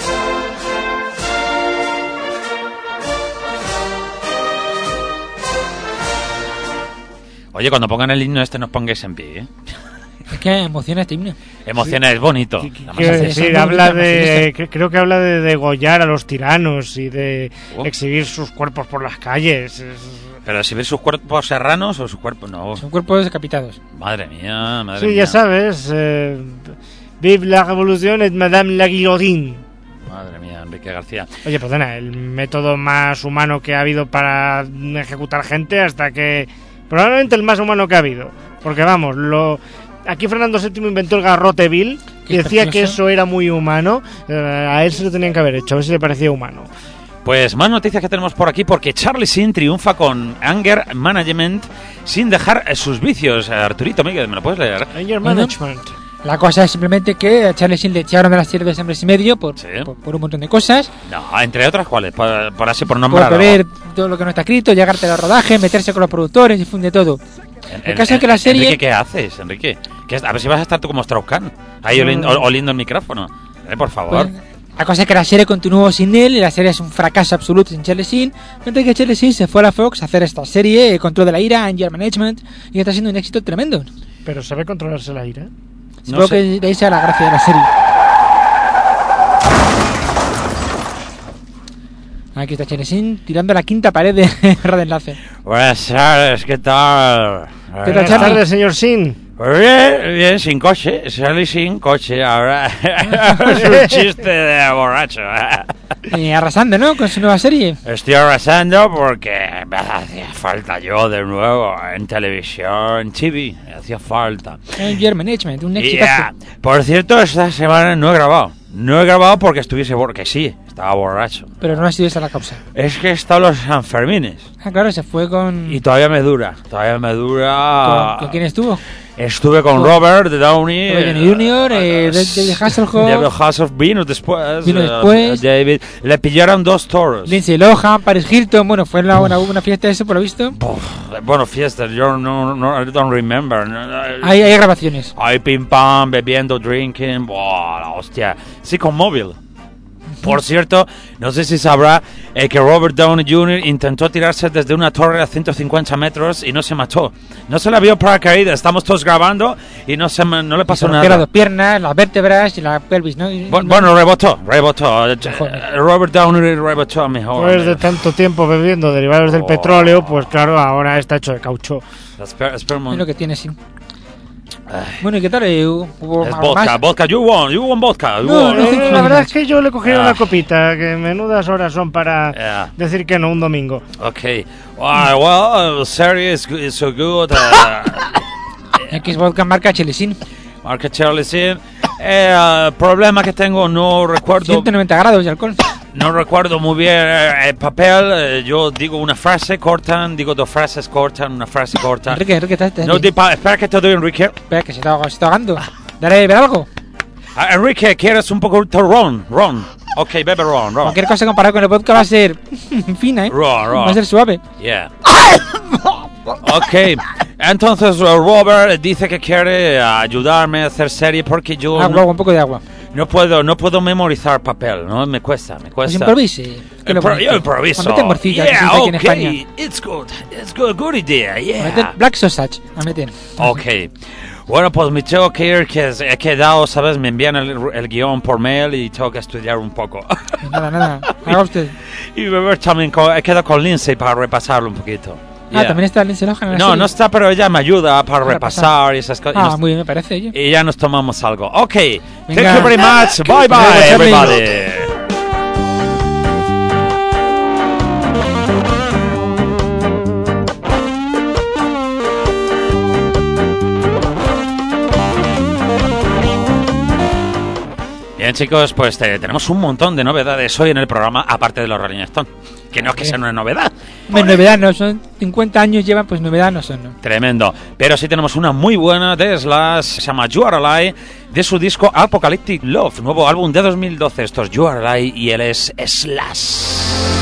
Oye, cuando pongan el himno nos pongáis en pie, ¿eh? Es que emociona este himno. Emociona, es bonito. Además, Quiero hace- decir, muy habla bonita, de... Creo que habla de degollar a los tiranos y de Oh. exhibir sus cuerpos por las calles. Pero si ves sus cuerpos serranos o sus cuerpos... No, Son cuerpos decapitados. madre mía, madre Sí, mía. ya sabes. Vive la revolución et Madame la Guillotine. Madre mía, Enrique García. Oye, perdona, el método más humano que ha habido para ejecutar gente hasta que... Probablemente el más humano que ha habido. Porque vamos, aquí Fernando VII inventó el garrote vil y Qué decía que precioso. eso era muy humano. A él se lo tenían que haber hecho, a ver si le parecía humano. Pues más noticias que tenemos por aquí, porque Charlie Sheen triunfa con Anger Management sin dejar sus vicios. Arturito, Miguel, ¿me lo puedes leer? Anger Bueno, Management. La cosa es simplemente que a Charlie Sheen le echaron de la serie 2 hombres y medio por un montón de cosas. No, entre otras, ¿cuáles? Por así, por Por nombrar. ver todo lo que no está escrito, llegarte al rodaje, meterse con los productores y funde todo. El caso es que la serie... Enrique, ¿qué haces, Enrique? A ver si vas a estar tú como Strauss-Kahn, ahí oliendo el micrófono. Por favor. Pues, la cosa es que la serie continuó sin él y la serie es un fracaso absoluto sin Charlie Sheen. Mientras que Charlie Sheen se fue a la Fox a hacer esta serie, Control de la Ira, Anger Management, y está siendo un éxito tremendo. Pero ¿sabe controlarse la ira? Supongo sé. que de ahí sea la gracia de la serie. Aquí está Charlie Sheen tirando la quinta pared de red de enlace. Buenas tardes, ¿qué tal? ¿Qué tal, Buenas Charlie? tardes, señor Sin. Pues bien, bien, sin coche, Charlie sin coche, ahora es un chiste de borracho. Arrasando, ¿no? Con su nueva serie. Estoy arrasando porque me hacía falta yo de nuevo en televisión, en TV, me hacía falta. Anger Management, un Y, éxito. por cierto, esta semana no he grabado. No he grabado porque estuviese que sí, estaba borracho. Pero no ha sido esa la causa. Es que he estado los Sanfermines Ah, claro, se fue con... y todavía me dura, ¿Con quién estuvo? Estuve con Robert Downey Jr., David Hasselhoff. David Hasselhoff vino después. Vino después. David, le pillaron 2 toros. Lindsay Lohan, Paris Hilton. Bueno, fue una fiesta eso, por lo visto. Bueno, fiestas, yo no I don't remember. Hay grabaciones. Hay pim pam, bebiendo, drinking. Buah, la hostia. Sí, con móvil. Por cierto, no sé si sabrá que Robert Downey Jr. intentó tirarse desde una torre a 150 metros y no se mató. No se la vio paracaídas. Estamos todos grabando y no le pasó Las nada. dos piernas, las vértebras y la pelvis, ¿no? Bueno, rebotó. Robert Downey rebotó mejor. Pues de tanto tiempo bebiendo derivados del petróleo, pues claro, ahora está hecho de caucho. Es lo que tiene, sí. Bueno, ¿y qué tal? ¿Hubo Es algo vodka, más? vodka, you won vodka. you No, won. no. La verdad es que yo le cogí una copita, que menudas horas son para Yeah. decir que no un domingo. Okay. Well, series is so good. X Vodka marca Chelisín. Marca Charlie Sheen. Problema que tengo, no recuerdo 190 grados de alcohol. No recuerdo muy bien el papel. Yo digo una frase, cortan. Digo 2 frases, cortan. Una frase, corta. Enrique, estás... No, espera que te doy, Enrique. Espera, que se está ahogando. Dale, beber algo. Enrique, ¿quieres un poco de ron? Ok, bebe ron. Cualquier cosa comparado con el vodka va a ser fina, ¿eh? Ron. Va a ser suave. Yeah. Ok, entonces Robert dice que quiere ayudarme a hacer serie porque yo Agua, un poco de agua. no puedo memorizar papel, ¿no? Me cuesta. Pues improvise. Yo improviso. Mete morcilla, que se dice aquí en España. It's good idea, Mete yeah. Black Sausage. A meter. Ok. Bueno, pues me tengo que ir, que he quedado, ¿sabes? Me envían el guión por mail y tengo que estudiar un poco. Nada. Haga usted. Y beber también, he quedado con Lindsay para repasarlo un poquito. Yeah. También está Lindsay Lohan en la No, serie. no está, pero ella me ayuda para repasar y esas cosas. Muy bien, me parece. Oye. Y ya nos tomamos algo. Ok, Venga. thank you very much. Bye bye, Charlie. everybody. chicos, pues tenemos un montón de novedades hoy en el programa, aparte de los Rolling Stones. Que no es que sea una novedad. Bueno, novedad no son, 50 años llevan, pues novedad no son, ¿no? Tremendo. Pero sí tenemos una muy buena de Slash, se llama You Are Alive, de su disco Apocalyptic Love, nuevo álbum de 2012. Esto es You Are Alive y él es Slash.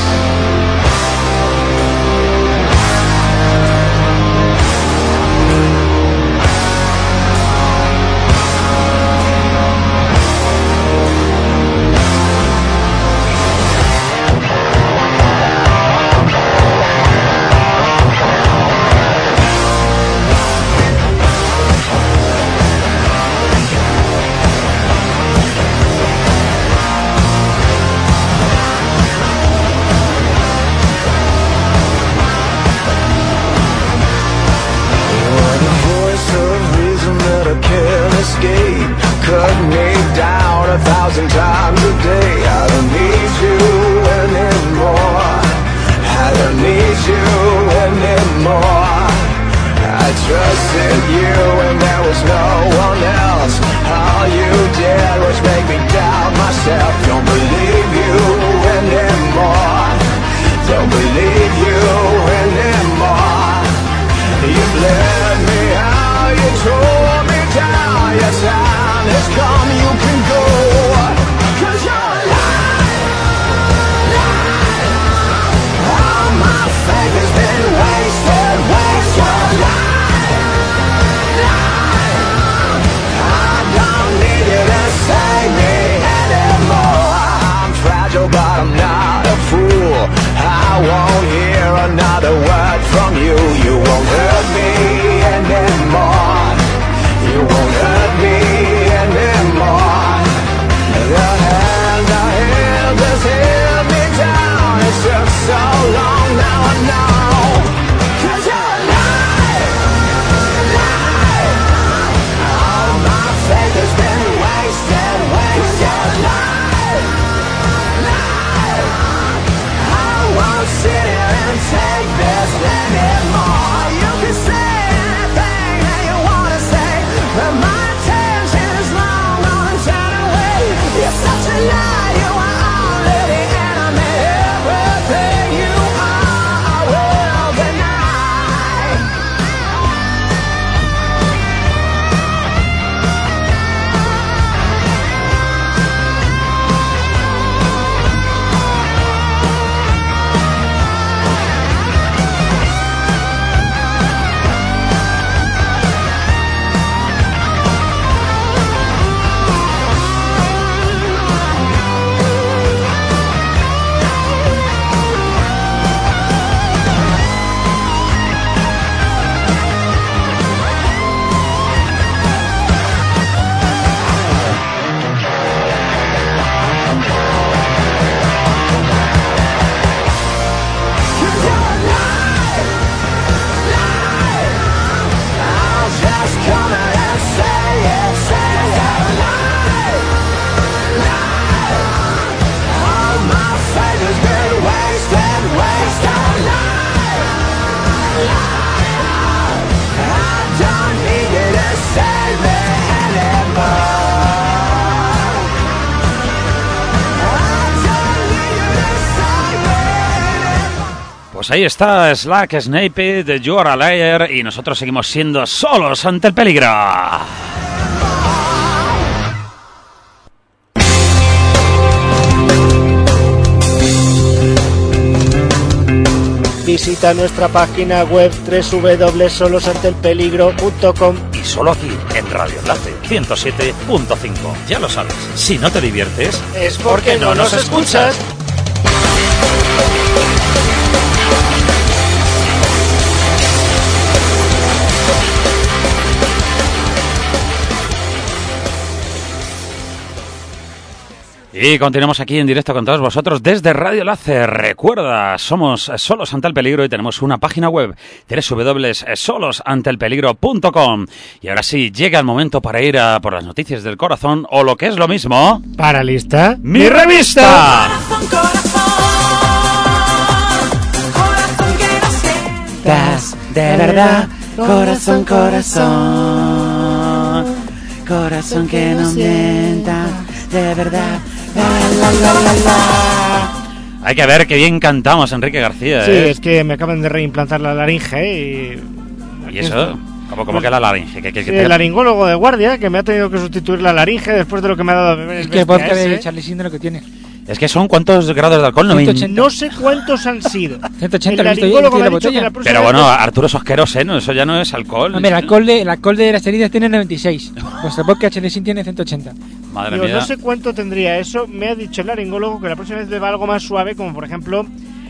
Pues ahí está Slack Snape de You Are a Liar y nosotros seguimos siendo solos ante el peligro. Visita nuestra página web www.solosanteelpeligro.com y solo aquí en Radio Enlace 107.5. Ya lo sabes, si no te diviertes es porque no nos escuchas. Y continuamos aquí en directo con todos vosotros desde Radio Láser. Recuerda, somos Solos ante el Peligro y tenemos una página web, www.solosanteelpeligro.com. Y ahora sí, llega el momento para ir a por las noticias del corazón, o lo que es lo mismo... Para lista, ¡Mi revista! Corazón, corazón que no sientas de verdad. Corazón, corazón, corazón que no mienta. de verdad. Hay que ver qué bien cantamos, Enrique García. Sí, es que me acaban de reimplantar la laringe ¿Y eso? ¿Cómo que la laringe? Sí, el laringólogo de guardia, que me ha tenido que sustituir la laringe después de lo que me ha dado a beber Es el que el vodka bestia de ese. Charlie Sheen lo que tiene. Es que son ¿cuántos grados de alcohol? 180. No sé cuántos han sido. 180, el lo he visto laringólogo yo, me ha la dicho que botella. la próxima Pero vez bueno, Arturo Sosqueros, ¿no? Eso ya no es alcohol. Hombre, el alcohol de las heridas tiene 96. Pues el vodka Charlie Sheen tiene 180. Madre digo, mía. no sé cuánto tendría eso. Me ha dicho el laringólogo que la próxima vez beba algo más suave, como por ejemplo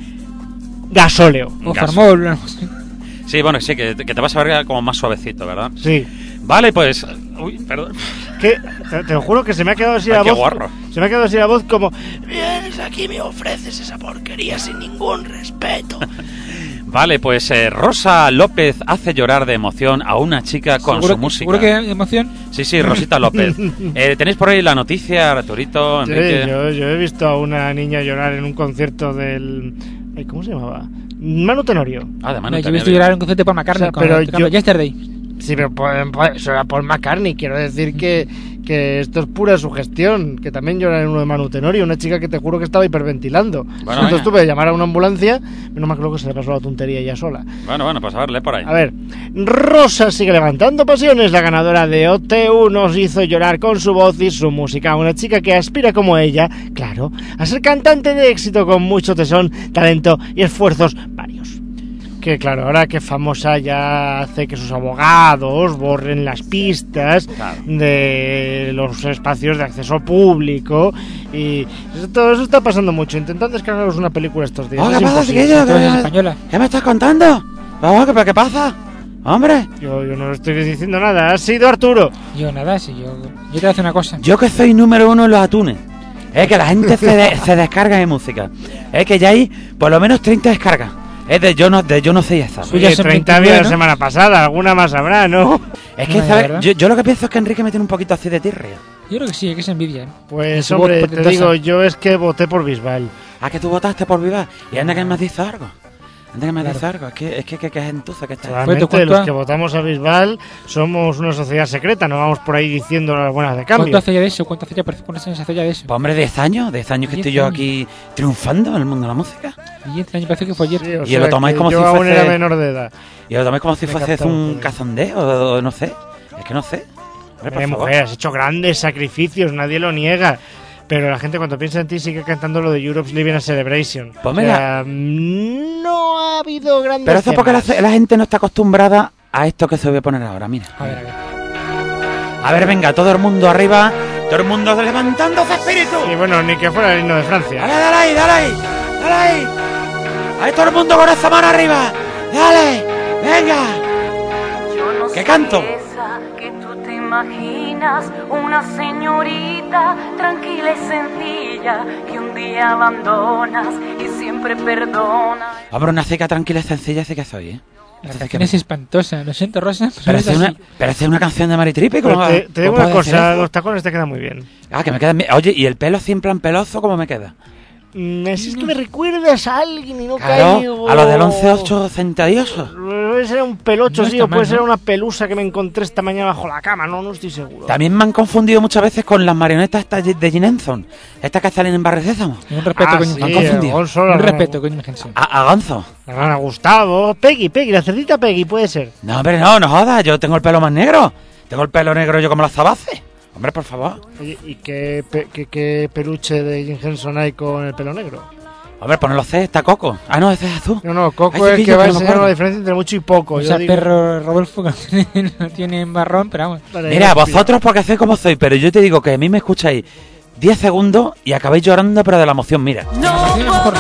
gasóleo. O Gas. Farmol, algo así. Sí, bueno, sí, que te vas a ver como más suavecito, ¿verdad? Sí. Vale, pues... Uy, perdón. Que te lo juro que se me ha quedado así Ay, la qué voz. guarro. Se me ha quedado así la voz como: vienes aquí y me ofreces esa porquería sin ningún respeto. Vale, pues Rosa López hace llorar de emoción a una chica con su música. ¿Seguro que hay emoción? Sí, Rosita López. ¿Tenéis por ahí la noticia, Arturito, Enrique? Sí, yo he visto a una niña llorar en un concierto del... Ay, ¿cómo se llamaba? Manu Tenorio. Ah, de Manu Yo he Tenorio. visto llorar en un concierto de Paul McCartney O sea, pero con yo- Yesterday. Sí, pero eso era Paul McCartney. Quiero decir que esto es pura sugestión. Que también llora en uno de Manu Tenorio. Una chica que te juro que estaba hiperventilando. Bueno, Entonces venga. tuve que llamar a una ambulancia. Menos mal creo que se le pasó la tontería ella sola. Bueno, pues a ver, lee por ahí. A ver, Rosa sigue levantando pasiones. La ganadora de OT1 nos hizo llorar con su voz y su música. Una chica que aspira como ella, claro, a ser cantante de éxito con mucho tesón, talento y esfuerzos varios. Que claro, ahora que famosa ya hace que sus abogados borren las pistas Claro. de los espacios de acceso público. Y todo eso está pasando mucho. Intentan descargaros una película estos días. Oh, Es ¿qué pasa, imposible. chiquillo? Todo es española. ¿Qué me estás contando? ¿Pero qué pasa? Hombre, Yo no estoy diciendo nada. Ha sido Arturo. Yo nada, si yo te voy a hacer una cosa. yo que soy número 1 en los atunes. Es que la gente se descarga de música. Es que ya hay por lo menos 30 descargas. Es de yo no sé esa. Suya Oye, son 30 había 29, la ¿no? semana pasada. Alguna más habrá, ¿no? Es que, No, ¿sabes? ¿verdad? Yo lo que pienso es que Enrique me tiene un poquito así de tirria. Yo creo que sí, que es envidia. Pues Su hombre, voz te potentosa. digo, yo es que voté por Bisbal. Ah, que tú votaste por Vivar. Y anda que me has dicho algo. Anda que me has dicho algo. Es que gentuza que está. Realmente ¿cuánto los ha- que votamos a Bisbal somos una sociedad secreta. No vamos por ahí diciendo las buenas de ¿Cuánto cambio. hace ya de eso? ¿Cuántos años hace ya de eso? Pues hombre, 10 años. 10 años que 10 estoy yo años. aquí triunfando en el mundo de la música. 10 años, parece que fue ayer. Sí, o Y lo sea tomáis que como yo si aún fuese- era menor de edad. Y lo tomáis como si Me fuese captamos un todo. cazondeo o no sé. Es que no sé. Hombre, por favor. Mujer, has hecho grandes sacrificios, nadie lo niega. Pero la gente cuando piensa en ti sigue cantando lo de Europe's Living a Celebration. Pues O mira. sea, no ha habido grandes Pero eso es porque temas. la gente no está acostumbrada a esto que se voy a poner ahora. Mira. A ver. A ver, venga, todo el mundo arriba. Todo el mundo levantando ese espíritu. Y bueno, ni que fuera el himno de Francia. Dale ahí, dale ahí. Dale ahí. Ahí todo el mundo con esa mano arriba. Dale. Venga. ¿Qué canto? Esa que tú te imaginas, una señorita tranquila y sencilla que un día abandonas y siempre perdona. Hombre, una chica tranquila y sencilla sí que soy, ¿eh? La Entonces, canción ¿qué es espantosa. Lo siento, Rosa. Pero es es una, así. una canción de Mari Tripi, Pero ¿cómo te digo cómo una puede ser cosa, eso? los tacones te quedan muy bien. Ah, que me quedan bien. Oye, ¿y el pelo así en plan peloso cómo me queda? Es que me recuerdas a alguien y no Claro, caigo. a los del 11-8 centadioso. Puede ser un pelocho, No sí, está o puede mal, ser ¿no? una pelusa que me encontré esta mañana bajo la cama, no estoy seguro. También me han confundido muchas veces con las marionetas estas de Jim Henson. Estas que salen en Barrio Sésamo. Un respeto, coño. me han confundido. Gonzalo, Un respeto, coño, Henson. A Gonzo. La rana Gustavo, Peggy, la cerdita Peggy, puede ser. No, hombre, no jodas. Yo tengo el pelo más negro. Tengo el pelo negro yo como las zabaces. Hombre, por favor. Oye, ¿y qué peluche de Jim Henson hay con el pelo negro? Hombre, pues no lo sé, está Coco. Ah, no, ese es azul. No, Coco Ay, es el chiquillo, que va a que no me enseñar acuerdo. la diferencia entre mucho y poco. O yo sea, digo. perro Rodolfo lo tiene en marrón, pero vamos. Vale, Mira, ya, vosotros porque sois como sois, pero yo te digo que a mí me escucháis 10 segundos y acabáis llorando, pero de la emoción, mira. No Sí, mejor no.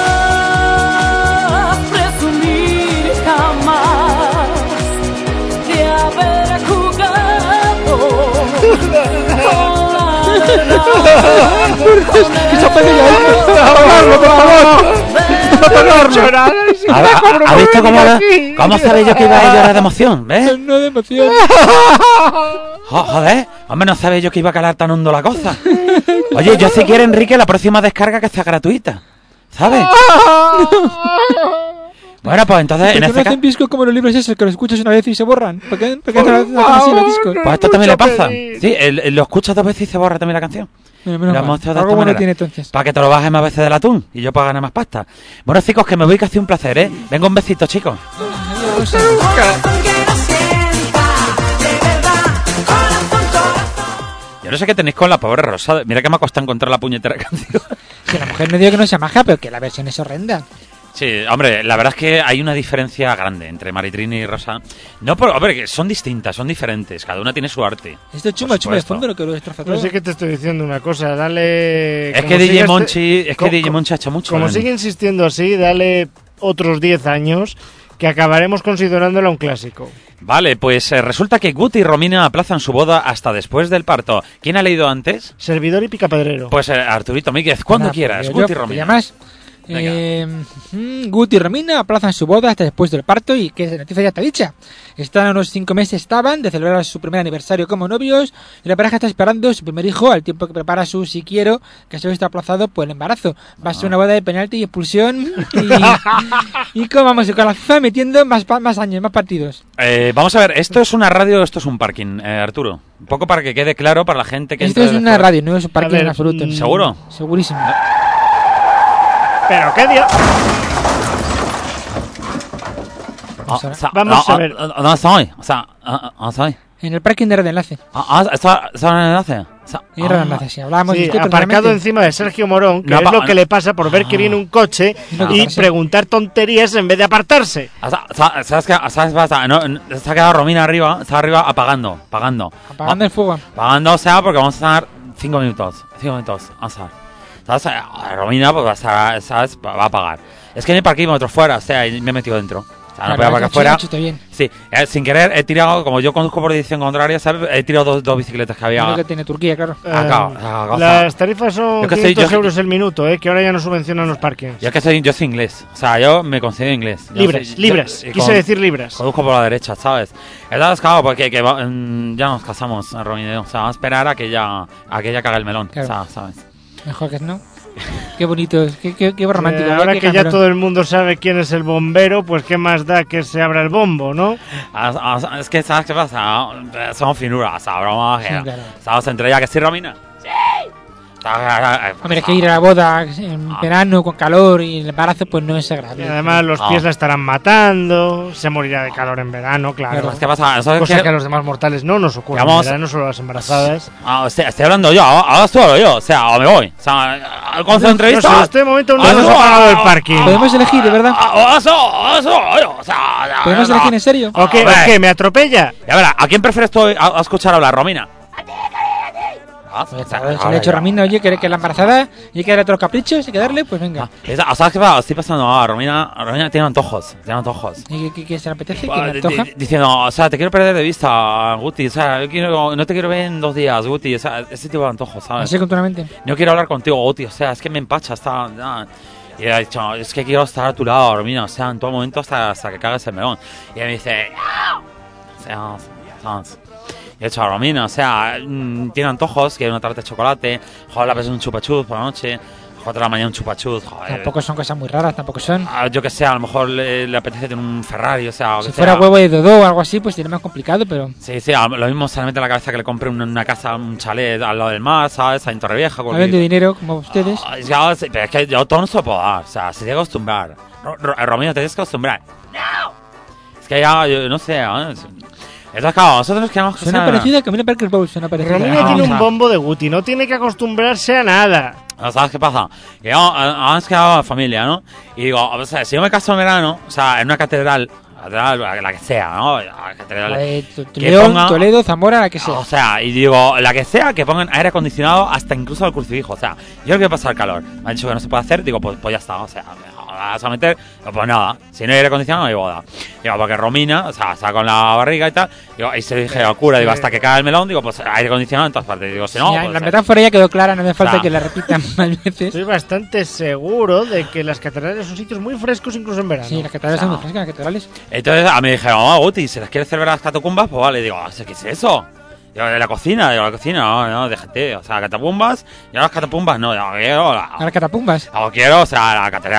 podrás presumir jamás de haber jugado con la llorar, ¿Ha visto cómo sabéis yo que iba a llorar de emoción? ¿Ves? No de emoción. Joder, hombre, no sabéis yo que iba a calar tan hondo la cosa. Oye, yo si quiero, Enrique, la próxima descarga que sea gratuita. ¿Sabes? Bueno, pues entonces ¿Por en qué no este hacen caso... discos como los libros esos que los escuchas una vez y se borran? ¿Por qué no hacen así los discos? Pues esto también le Mucho pasa. pedir. Sí, lo escuchas 2 veces y se borra también la canción. Menos Lo mal. hemos hecho de Algo esta bueno manera. tiene entonces. Para que te lo bajes más veces del atún y yo para ganar más pasta. Bueno, chicos, que me voy, que ha sido un placer, ¿eh? Venga, un besito, chicos. Corazón que no sienta, de verdad, corazón. Yo no sé qué tenéis con la pobre Rosa. Mira que me ha costado encontrar la puñetera canción. Que la mujer no digo que no sea maja, pero que la versión es horrenda. Sí, hombre, la verdad es que hay una diferencia grande entre Maritrini y Rosa. No, pero, hombre, que son distintas, son diferentes. Cada una tiene su arte. Esto es chumbo de supuesto. fondo lo que lo destroza todo. No sé que te estoy diciendo una cosa, dale... Es como que DJ sigas- Monchi, es que co- DJ Monchi ha hecho mucho. Como ¿eh? sigue insistiendo así, dale otros 10 años que acabaremos considerándolo un clásico. Vale, pues resulta que Guti y Romina aplazan su boda hasta después del parto. ¿Quién ha leído antes? Servidor y picapedrero. Pues Arturito Míguez, cuando Nada, quieras. pues Guti y ¿te Romina. llamas? Venga. Guti y Romina aplazan su boda hasta después del parto y que la noticia ya está dicha. Están a unos 5 meses de celebrar su primer aniversario como novios y la pareja está esperando su primer hijo al tiempo que prepara su si quiero, que se está aplazado por el embarazo. Va a ser una boda de penalti y expulsión y como vamos con la FIFA metiendo más años, más partidos. Vamos a ver, esto es una radio, esto es un parking, Arturo. Un poco para que quede claro para la gente que Esto entra es desde una fuera. radio, no es un parking A ver, en absoluto. ¿Seguro? Segurísimo. Pero qué día... Ah, a ver. o sea, Vamos a ver. No soy, o sea, no soy. En el parking de Red Enlace. ¿Eso no enlace? O sea, En Red Enlace, sí. Hablábamos de Sí, usted aparcado personalmente. encima de Sergio Morón, que No, es lo que le pasa por ver que viene un coche No, y apartarse. preguntar tonterías en vez de apartarse. ¿Sabes qué? ¿Sabes qué pasa? No, se ha quedado Romina arriba, está arriba apagando. Apagando el fuego. Apagando, o sea, porque vamos a estar 5 minutos. 5 minutos, vamos a ver. ¿Sabes? Romina, pues va a estar, ¿sabes? Va a apagar. Es que en el parquímetro fuera, o sea, y me he metido dentro. O sea, no podía aparcar fuera. Bien. Sí, sin querer he tirado, como yo conduzco por dirección contraria, ¿sabes? He tirado dos bicicletas que había. Lo que tiene Turquía, claro. Las tarifas son Yo que soy- 500 yo- euros el minuto, que ahora ya no subvencionan los parkings. Yo es que yo soy inglés, o sea, yo me considero inglés. Yo Libres, soy- libres. y Quise decir libres. Conduzco por la derecha, ¿sabes? Entonces, claro, porque ya nos casamos, Romina y yo. O sea, vamos a esperar a que ella cague el melón, Claro. o sea, ¿sabes? Mejor que no. Qué bonito, qué romántico. Ahora qué que ya cabrón. todo el mundo sabe quién es el bombero, pues qué más da que se abra el bombo, ¿no? Es que, ¿sabes qué pasa? Somos finuras, ¿sabes? Broma, Sí, claro. ¿sabes? Entre ella que sí, Romina. Sí. Hombre, es que ir a la boda en verano con calor y el embarazo pues no es Y agradable. además los pies la estarán matando, se morirá de calor en verano, claro. Claro. ¿Qué pasa? ¿Sabes Cosa qué? que a los demás mortales no nos ocurre en Vamos. verano, solo a las embarazadas. Estoy hablando yo, ahora solo yo, o sea, o me voy. O sea, al concepto de entrevista. No sé, en este momento no Ah, nos no, ha pagado el ah, parking. Podemos elegir, de verdad. Ahora solo yo, o sea. Podemos elegir en serio. ¿O qué? A ver. ¿O qué? ¿Me atropella? Y a ver, ¿a quién prefieres tú a escuchar hablar, Romina? Pues, se le ha hecho Ramina, oye, que la embarazada y hay que darle otros caprichos, hay que darle, pues venga. ¿Sabes qué pasa? Estoy pasando, Romina tiene antojos, ¿Y qué se le apetece? ¿Qué le antoja? Diciendo, o sea, te quiero perder de vista, Guti, o sea, no te quiero ver en 2 días, Guti, o sea, ese tipo de antojos, ¿sabes? Así continuamente. No quiero hablar contigo, Guti, o sea, es que me empacha, Y ella ha dicho, es que quiero estar a tu lado, Romina, o sea, en todo momento hasta que cagues el melón. Y ella me dice, o sea, ¿sabes? Y he dicho, Romina, o sea, tiene antojos, quiere una tarta de chocolate, joder, la ves un chupachuz por la noche, 4 de la mañana un chupachuz, joder. Tampoco son cosas muy raras, tampoco son. Yo que sé, a lo mejor le apetece tener un Ferrari, o sea, o Si que fuera sea. huevo de Dodó o algo así, pues sería más complicado, pero... Sí, lo mismo se le mete en la cabeza que le compre una casa, un chalet al lado del mar, ¿sabes? Ahí en Torrevieja. Hablando de dinero, como ustedes. Pero es que yo todo no se lo puedo dar, o sea, se tiene que acostumbrar. Romina, te tienes que acostumbrar. ¡No! Es que ya, yo no sé, Entonces, claro, nosotros queremos que Suena sea... parecido a Camila Parker Bowles, suena parecido. Romina tiene o sea. un bombo de Guti, no tiene que acostumbrarse a nada. ¿Sabes qué pasa? Que yo, antes quedado familia, ¿no? Y digo, o sea, si yo me caso en verano, o sea, en una catedral, la que sea, ¿no? La catedral, La de que León, ponga- Toledo, Zamora, la que sea. O sea, y digo, la que sea, que pongan aire acondicionado hasta incluso al crucifijo. O sea, yo no quiero pasar calor. Me han dicho que no se puede hacer, digo, pues ya está. O sea, me vas a meter, pues nada. Si no hay aire acondicionado, no hay boda. Digo, porque Romina, o sea, está con la barriga y tal. Digo, y se dije al cura, digo, hasta que caiga el melón, digo, pues aire acondicionado en todas partes. Digo, si no, Ya, pues, la metáfora ya quedó clara, no hace falta o sea, que la repitan más veces. Estoy bastante seguro de que las catedrales son sitios muy frescos incluso en verano. Sí, las catedrales son muy frescas, las catedrales. Entonces me dijeron, Guti, si las quieres celebrar las catacumbas, pues vale. Digo, ¿qué es eso? Digo, de la cocina, no, déjate. O sea, catacumbas, y a las catacumbas no, yo quiero A las catapumbas. o sea, la catedral.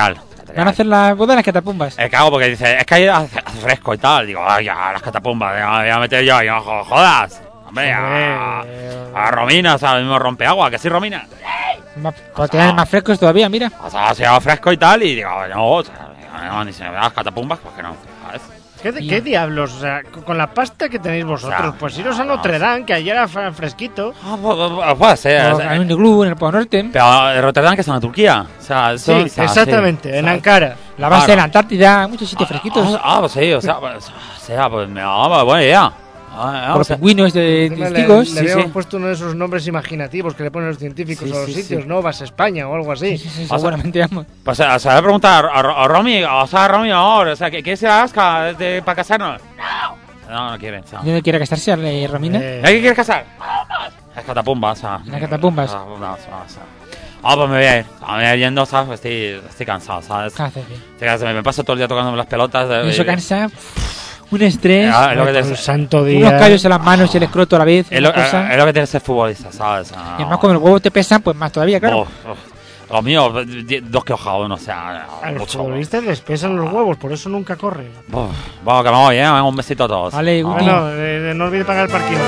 Van a hacer la boda en las catapumbas. Cago porque dice, es que ahí hace fresco y tal. Digo, ay, ya, las catapumbas, voy a meter yo y no jodas. Hombre, a Romina, o sea, el mismo rompeagua, que sí, Romina. Pues te dan más frescos todavía, mira. O sea, se va fresco y tal, y digo, no, o sea, no, ni se me da las catapumbas, pues que no. ¿Sabes? ¿Qué diablos? O sea, con la pasta que tenéis vosotros, pues iros a Notre Dame, que ayer era fresquito. Puede ser. Hay un iglú en el Polo Norte. Pero en Rotterdam, que está en Turquía. O sea, Sí, exactamente, en Ankara. La base de la Antártida, muchos sitios fresquitos. Pues sí, o sea, pues me da buena idea. Por los pingüinos de testigos. Le habíamos puesto uno de esos nombres imaginativos que le ponen los científicos a los sitios, ¿no? Vas a España o algo así. Sí, seguramente vamos. Pues o sea, voy a preguntar a Romy, o sea, ¿qué es la Alaska para casarnos? No quieren. ¿Dónde quiere casarse, Romina? ¿Qué quieres casar? Las catapumbas, o sea. Las catapumbas. Pues me voy a ir. Me voy a ir yendo, ¿sabes? Estoy cansado, ¿sabes? Me paso todo el día tocándome las pelotas. Eso cansa. Un estrés, un santo día. Unos callos en las manos y el escroto a la vez. Es lo que tiene ser futbolista, ¿sabes? Y además, como el huevo te pesan, pues más todavía, claro. Lo mío, 2 kilos cada uno, o sea. A los futbolistas les pesan los huevos, por eso nunca corren. Vamos, que me voy, un besito a todos. Vale, Guti. No olvides pagar el parking.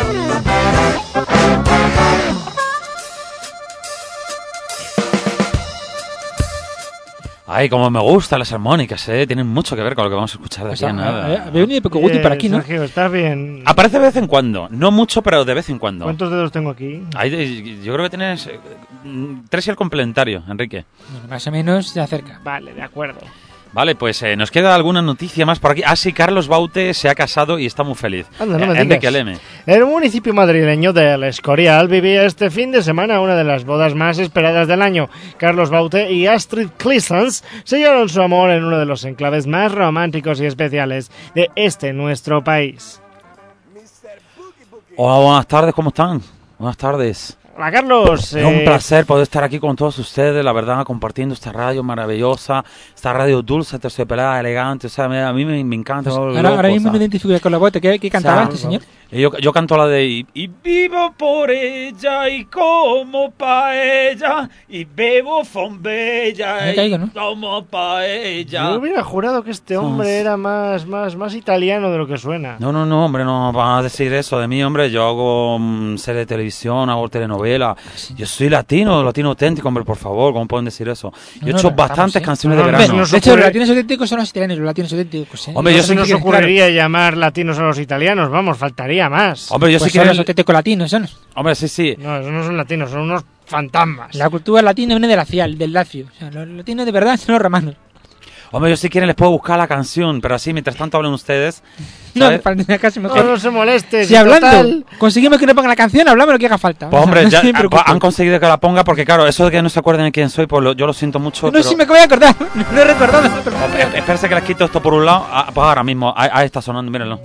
Ay, como me gustan las armónicas, tienen mucho que ver con lo que vamos a escuchar de aquí a nada. Había venido Peco Guti por aquí, ¿no? Sergio, estás bien. Aparece de vez en cuando, no mucho, pero de vez en cuando. ¿Cuántos dedos tengo aquí? Yo creo que tienes 3 y el complementario, Enrique. Bueno, más o menos se acerca. Vale, de acuerdo. Vale, pues nos queda alguna noticia más por aquí. Sí, Carlos Baute se ha casado y está muy feliz. Anda, no me Enrique digas. Leme. El municipio madrileño de El Escorial vivía este fin de semana una de las bodas más esperadas del año. Carlos Baute y Astrid Cleasons sellaron su amor en uno de los enclaves más románticos y especiales de nuestro país. Hola, buenas tardes, ¿cómo están? Buenas tardes. Hola, Carlos. Es un placer poder estar aquí con todos ustedes, la verdad, compartiendo esta radio maravillosa, esta radio dulce, terciopelada, elegante, o sea, a mí me encanta. Pues ahora mismo me identifico con la voz. ¿Qué cantaba este señor? Yo canto la de y vivo por ella y como pa' ella y bebo fombella y como pa' ella. Yo hubiera jurado que este hombre era más italiano de lo que suena. No, hombre, no van a decir eso de mí, hombre. Yo hago serie de televisión, hago telenovela. Yo soy latino auténtico, hombre, por favor, ¿cómo pueden decir eso? Yo he hecho bastantes canciones de verano. De hecho, los latinos auténticos son los italianos, los latinos auténticos. Hombre, yo no se nos ocurriría llamar latinos a los italianos, vamos, faltaría más. Hombre, yo pues sí son que los auténticos latinos, ¿son? Hombre, sí. No, esos no son latinos, son unos fantasmas. La cultura latina viene del Lacio. O sea, los latinos de verdad son los romanos. Hombre, yo si quieren les puedo buscar la canción, pero así, mientras tanto hablen ustedes. ¿Sabes? No, casi mejor. No se moleste. Si hablando, conseguimos que no pongan la canción, hablamos lo que haga falta. Pues hombre, ya han conseguido que la ponga, porque claro, eso de que no se acuerden de quién soy, pues yo lo siento mucho. No, pero... sí me voy a acordar, no he recordado. Espérese que les quito esto por un lado. Pues ahora mismo, ahí está sonando, mírenlo.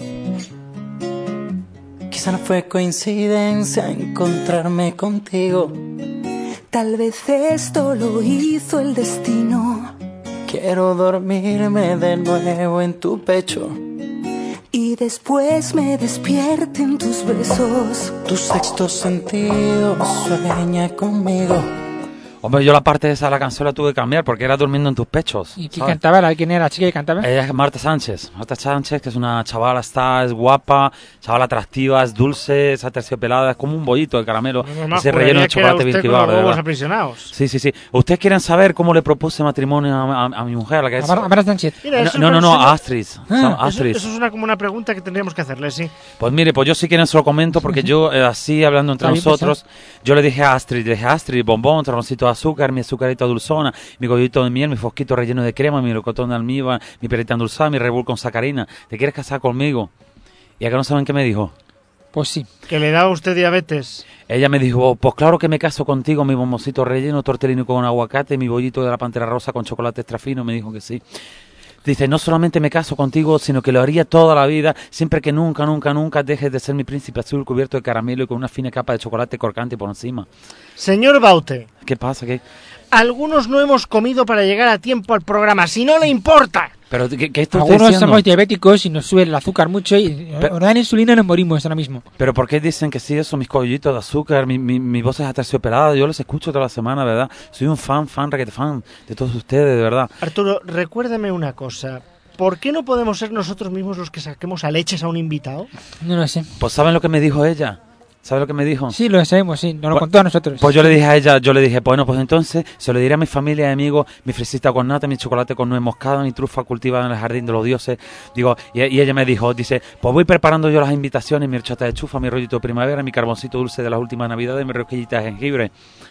Quizá no fue coincidencia encontrarme contigo. Tal vez esto lo hizo el destino. Quiero dormirme de nuevo en tu pecho y después me despierte en tus besos. Tu sexto sentido sueña conmigo. Hombre, yo la parte esa de la canción la tuve que cambiar porque era durmiendo en tus pechos. ¿Y quién cantaba? ¿Quién era la chica que cantaba? Ella es Marta Sánchez. Marta Sánchez, que es una chavala, es guapa, chavala atractiva, es dulce, es aterciopelada, es como un bollito de caramelo. Ese relleno de chocolate bien con los huevos aprisionados. Sí. ¿Ustedes quieren saber cómo le propuse matrimonio a mi mujer? La que es... A Marta Sánchez. Mira, no, a Astrid. Astrid. Eso es como una pregunta que tendríamos que hacerle, sí. Pues mire, pues yo sí quieren se lo comento porque yo, así hablando entre nosotros, yo le dije a Astrid, bombón, troncito de azúcar, mi azucarita dulzona, mi gollito de miel, mi fosquito relleno de crema, mi locotón de almíbar, mi perita endulzada, mi Red Bull con sacarina. ¿Te quieres casar conmigo? ¿Y acá no saben qué me dijo? Pues sí. ¿Que le da a usted diabetes? Ella me dijo, pues claro que me caso contigo, mi bombocito relleno, tortellino con aguacate, mi bollito de la Pantera Rosa con chocolate extra fino, me dijo que sí. Dice, no solamente me caso contigo, sino que lo haría toda la vida, siempre que nunca dejes de ser mi príncipe azul cubierto de caramelo y con una fina capa de chocolate crocante por encima. Señor Baute, ¿Qué pasa? ¿Qué? Algunos no hemos comido para llegar a tiempo al programa, si no le importa. Pero ¿qué estás Algunos diciendo? somos diabéticos y nos sube el azúcar mucho y nos dan insulina y nos morimos ahora mismo. Pero ¿por qué dicen que sí, eso, mis collitos de azúcar, mi voz es aterciopelada? Yo los escucho toda la semana, ¿verdad? Soy un fan de todos ustedes, de verdad. Arturo, recuérdame una cosa. ¿Por qué no podemos ser nosotros mismos los que saquemos a leches a un invitado? No lo sé. Pues ¿saben lo que me dijo ella? ¿Sabe lo que me dijo? Sí, lo sabemos, sí. Nos lo contó a nosotros. Pues yo le dije a ella, bueno, pues entonces se lo diré a mi familia y amigos, mi fresita con nata, mi chocolate con nuez moscada, mi trufa cultivada en el jardín de los dioses. Digo, y ella me dice, pues voy preparando yo las invitaciones, mi horchata de chufa, mi rollito de primavera, mi carboncito dulce de las últimas navidades, mi rosquillita de jengibre.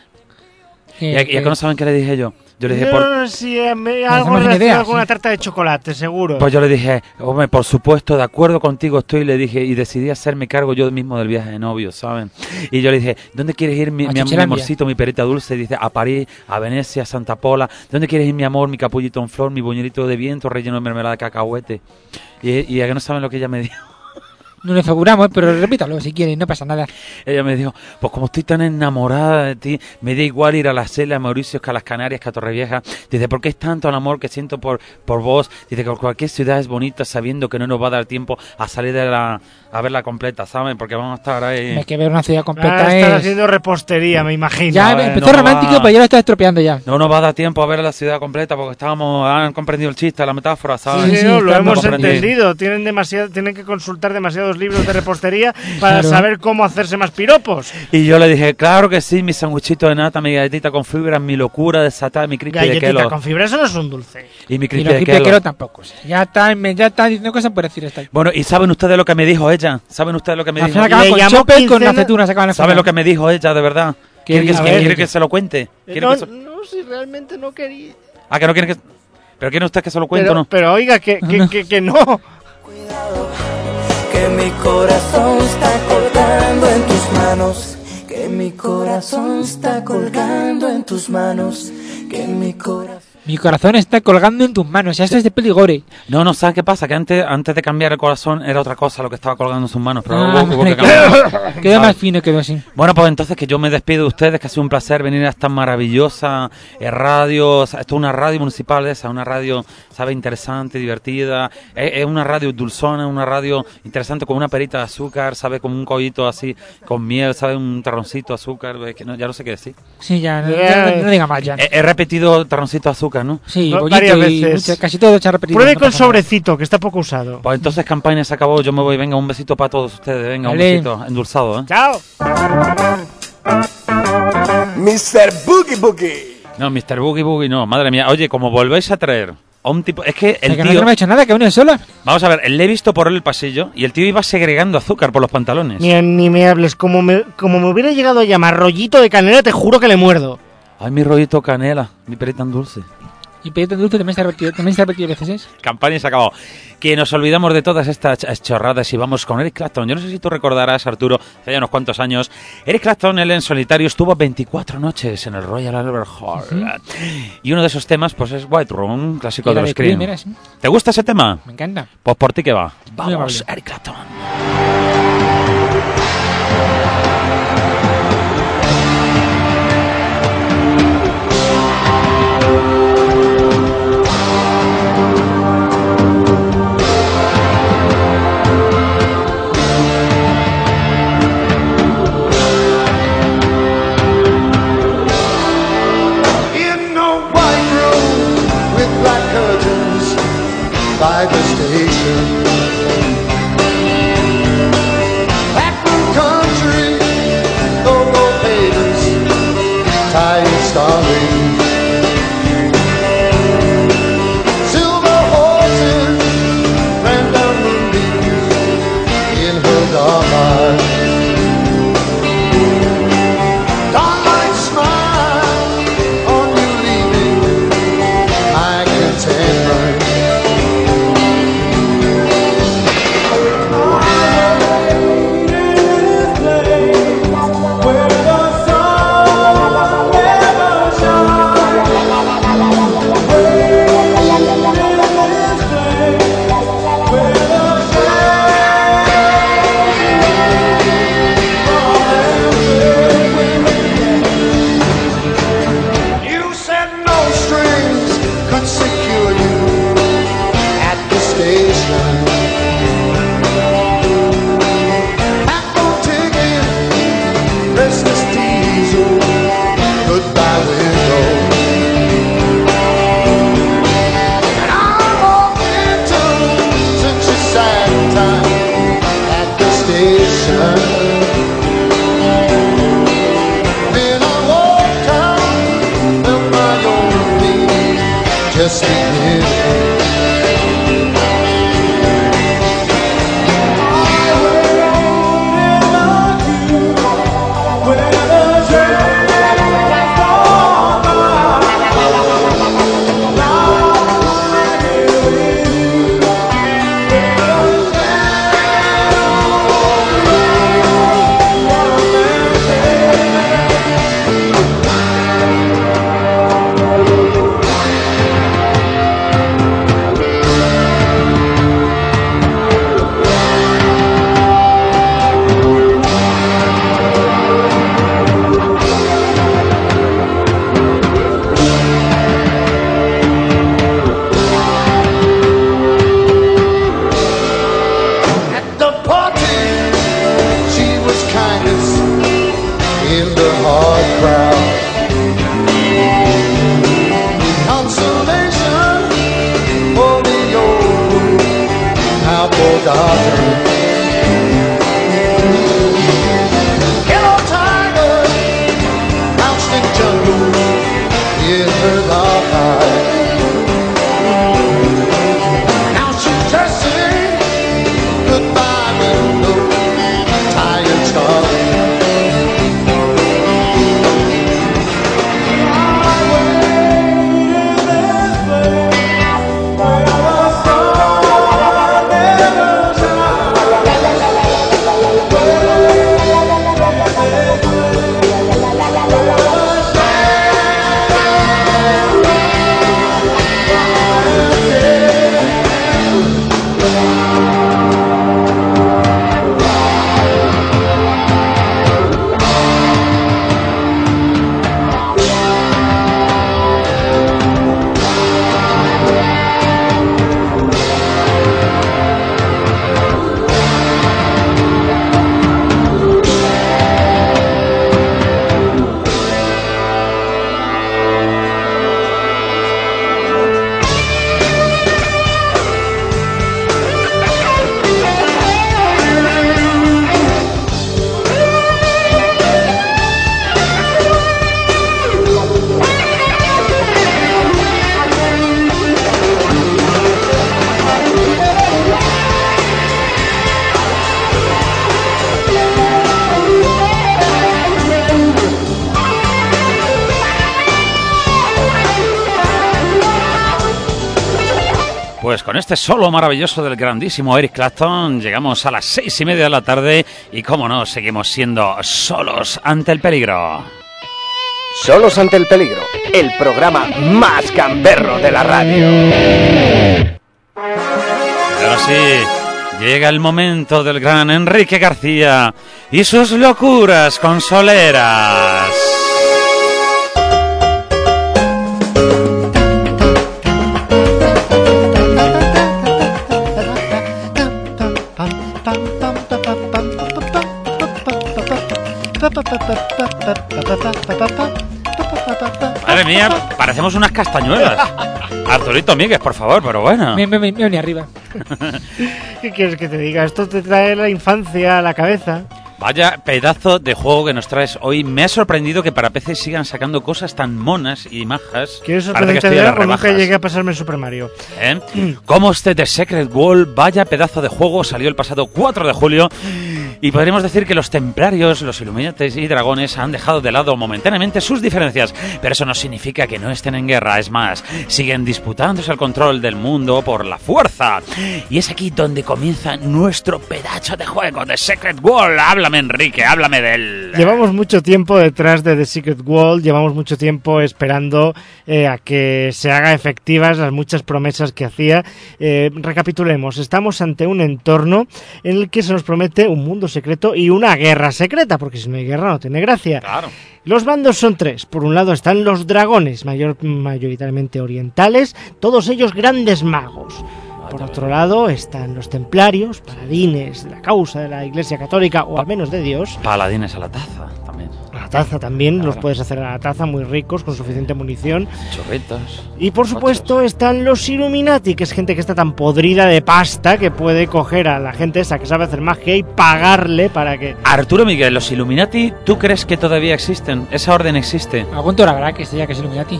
¿Y a que no saben qué le dije yo? Yo le dije, sí, algo relacionado con una tarta de chocolate, seguro. Pues yo le dije, hombre, por supuesto, de acuerdo contigo estoy, le dije, y decidí hacerme cargo yo mismo del viaje de novio, ¿saben? Y yo le dije, ¿dónde quieres ir, mi amorcito, mi perita dulce? Dice, a París, a Venecia, a Santa Pola. ¿Dónde quieres ir, mi amor, mi capullito en flor, mi buñuelito de viento relleno de mermelada de cacahuete? Y a que no saben lo que ella me dijo. No le figuramos, pero repítalo si quieres, no pasa nada. Ella me dijo, pues como estoy tan enamorada de ti, me da igual ir a las Islas Mauricios que a las Canarias, que a Torrevieja. Dice, porque es tanto el amor que siento por vos. Dice que cualquier ciudad es bonita sabiendo que no nos va a dar tiempo a salir a verla completa, ¿saben? Porque vamos a estar ahí. Hay que ver una ciudad completa. Están haciendo repostería, me imagino. Ya empezó romántico, pero ya lo está estropeando ya. No nos va a dar tiempo a ver la ciudad completa porque han comprendido el chiste, la metáfora, ¿sabes? Sí, lo hemos entendido. Tienen que consultar demasiados libros de repostería para saber cómo hacerse más piropos. Y yo le dije, claro que sí, mi sandwichito de nata, mi galletita con fibra, mi locura desatada, mi crispy de kelo. Galletita con fibra, eso no es un dulce. Y mi crispy de kelo tampoco. Ya está diciendo cosas por decir esto. Bueno, ¿y saben ustedes lo que me dijo ella? ¿Saben ustedes lo que me dijo? Con aceitunas. ¿Saben lo que me dijo ella, de verdad? ¿Quiere que se lo cuente? No, si realmente no quería. Ah, que no quieren que... ¿Pero quieren ustedes que se lo cuente o no? Pero oiga, que no. Que mi corazón está colgando en tus manos, que mi corazón está colgando en tus manos, que mi corazón... Mi corazón está colgando en tus manos, esto es de Peligore. No, ¿sabes qué pasa? Que antes de cambiar el corazón era otra cosa lo que estaba colgando en sus manos, pero hubo que cambiar. Quedó más fino, quedó así. Bueno, pues entonces que yo me despido de ustedes, que ha sido un placer venir a esta maravillosa radio. O sea, esto es una radio municipal esa, una radio, ¿sabe? Interesante, divertida. Es una radio dulzona, una radio interesante con una perita de azúcar, ¿sabe? Con un collito así, con miel, ¿sabe? Un terroncito de azúcar, que no, ya no sé qué decir. Sí, ya, no diga más ya. He repetido terroncito de azúcar, ¿no? Sí, varias veces. Casi todo se ha repetido. Pruebe con sobrecito, que está poco usado. Pues entonces campaña se acabó, yo me voy. Venga, un besito para todos ustedes. Venga, un besito endulzado, ¿eh? ¡Chao! Mr. Boogie Boogie. No, Mr. Boogie Boogie no, madre mía. Oye, como volvéis a traer a un tipo... Es que el tío... no me ha hecho nada, que uno es sola. Vamos a ver, le he visto por el pasillo y el tío iba segregando azúcar por los pantalones. Ni me hables, como me hubiera llegado a llamar rollito de canela, te juro que le muerdo. Ay, mi rollito canela, mi perita tan dulce. Y perita dulce también se ha repetido veces, ¿eh? Campaña se acabó. Que nos olvidamos de todas estas chorradas y vamos con Eric Clapton. Yo no sé si tú recordarás, Arturo, hace ya unos cuantos años. Eric Clapton, él en solitario, estuvo 24 noches en el Royal Albert Hall. Y uno de esos temas, pues es White Room, clásico de los Cream. ¿Te gusta ese tema? Me encanta. Pues por ti que va. Vamos, Eric Clapton. By the station, backroom country, go-go pavers, tired starlings, silver horses ran down moonbeams in her dark eyes. Dawnlight smile on you leaving my contentment. pues con este solo maravilloso del grandísimo Eric Clapton llegamos a las 6:30 de la tarde y, como no, seguimos siendo solos ante el peligro. Solos ante el peligro, el programa más gamberro de la radio. Ahora sí, llega el momento del gran Enrique García y sus locuras consoleras. Madre mía, parecemos unas castañuelas. Arturito Míguez, por favor, pero bueno. Me venía arriba. ¿Qué quieres que te diga? Esto te trae la infancia a la cabeza. Vaya pedazo de juego que nos traes hoy. Me ha sorprendido que para PC sigan sacando cosas tan monas y majas. ¿Quieres Parece que sorprenderte estoy a de las algo? Nunca rebajas. llegué a pasarme el Super Mario. Como este The Secret World, vaya pedazo de juego, salió el pasado 4 de julio. Y podríamos decir que los templarios, los Illuminates y dragones han dejado de lado momentáneamente sus diferencias, pero eso no significa que no estén en guerra. Es más, siguen disputándose el control del mundo por la fuerza. Y es aquí donde comienza nuestro pedazo de juego, The Secret World. Háblame, Enrique, háblame de él. Llevamos mucho tiempo detrás de The Secret World, llevamos mucho tiempo esperando a que se haga efectivas las muchas promesas que hacía. Recapitulemos, estamos ante un entorno en el que se nos promete un mundo secreto y una guerra secreta, porque si no hay guerra no tiene gracia. Claro. Los bandos son tres. Por un lado están los dragones, mayoritariamente orientales, todos ellos grandes magos. Por otro lado están los templarios, paladines de la causa de la Iglesia Católica, o al menos de Dios. Paladines a la taza también. A la taza también, Claro. los puedes hacer a la taza, muy ricos, con suficiente munición. Chorritos. Y por supuesto están los Illuminati, que es gente que está tan podrida de pasta que puede coger a la gente esa que sabe hacer magia y pagarle para que... Arturo Miguel, los Illuminati, ¿tú crees que todavía existen? ¿Esa orden existe? Algún toro habrá que sea que es Illuminati.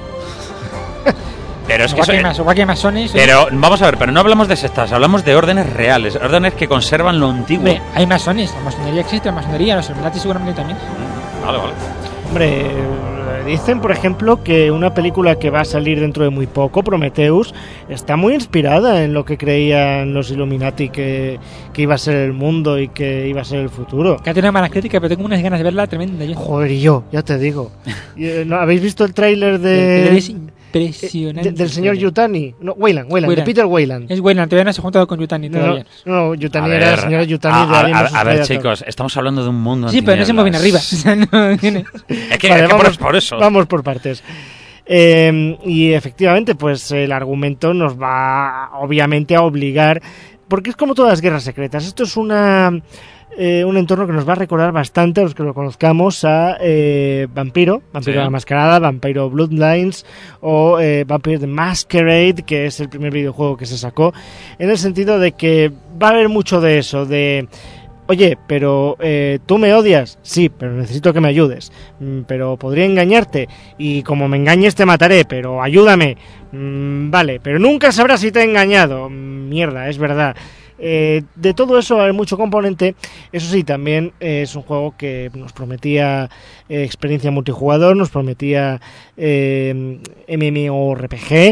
Pero es que Igual que masones. Pero vamos a ver, pero no hablamos de sectas, hablamos de órdenes reales, órdenes que conservan lo antiguo. Hombre, hay masones. La masonería existe, la masonería, los Illuminati seguramente también. Vale. Hombre, dicen por ejemplo que una película que va a salir dentro de muy poco, Prometheus, está muy inspirada en lo que creían los Illuminati que iba a ser el mundo y que iba a ser el futuro. Que ha tenido malas críticas, pero tengo unas ganas de verla tremenda. Joder, y yo, ya te digo. ¿No habéis visto el tráiler Es impresionante. del señor Yutani? No, Weyland, de Peter Weyland. Es Weyland, todavía no se ha juntado con Yutani todavía. No, Yutani A era ver, el señor Yutani de Alien vs. a ver, Predator. chicos, estamos hablando de un mundo Sí, en pero no se mueven arriba. tinieblas. O sea, no tiene... Es que, Vale, es que por eso. Vamos por partes. Y efectivamente, pues el argumento nos va obviamente a obligar, porque es como todas las guerras secretas. Esto es un entorno que nos va a recordar bastante a los que lo conozcamos a Vampiro Sí. la Mascarada, Vampiro Bloodlines o Vampire the Masquerade, que es el primer videojuego que se sacó, en el sentido de que va a haber mucho de eso, de... Oye, pero tú me odias, sí, pero necesito que me ayudes, pero podría engañarte y como me engañes te mataré, pero ayúdame, vale, pero nunca sabrás si te he engañado, mierda, es verdad. De todo eso hay mucho componente. Eso sí, también es un juego que nos prometía experiencia multijugador, nos prometía MMORPG.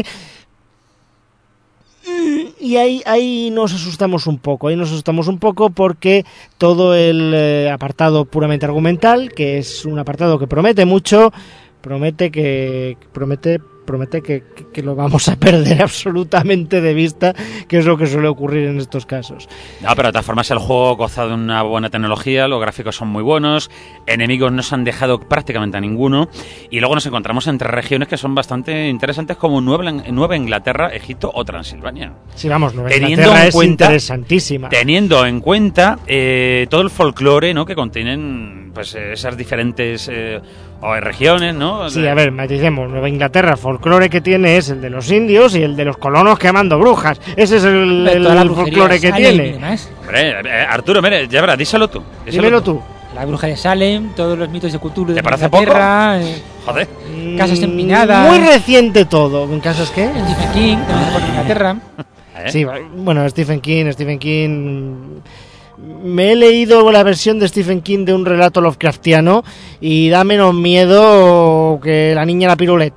Y ahí nos asustamos un poco. Porque todo el apartado puramente argumental, que es un apartado que promete mucho, promete que lo vamos a perder absolutamente de vista, que es lo que suele ocurrir en estos casos. No, pero de todas formas el juego goza de una buena tecnología, los gráficos son muy buenos, enemigos no se han dejado prácticamente a ninguno, y luego nos encontramos entre regiones que son bastante interesantes como Nueva Inglaterra, Egipto o Transilvania. Sí, vamos, Nueva Teniendo Inglaterra en es cuenta- interesantísima. Teniendo en cuenta todo el folclore, ¿no?, que contienen pues esas diferentes regiones, ¿no? Sí, a ver, maticemos. Nueva Inglaterra, el folclore que tiene es el de los indios y el de los colonos quemando brujas. Ese es el Toda la brujería folclore que Salem y tiene. demás. Hombre, Arturo, mire, ya verás, díselo tú. Dímelo tú. La bruja de Salem, todos los mitos de Cthulhu de ¿Te parece Inglaterra, Joder. casas empinadas. Muy reciente todo. ¿En casas qué? Stephen King, también por Inglaterra. Sí, bueno, Stephen King. Me he leído la versión de Stephen King de un relato Lovecraftiano y da menos miedo que La niña en la piruleta.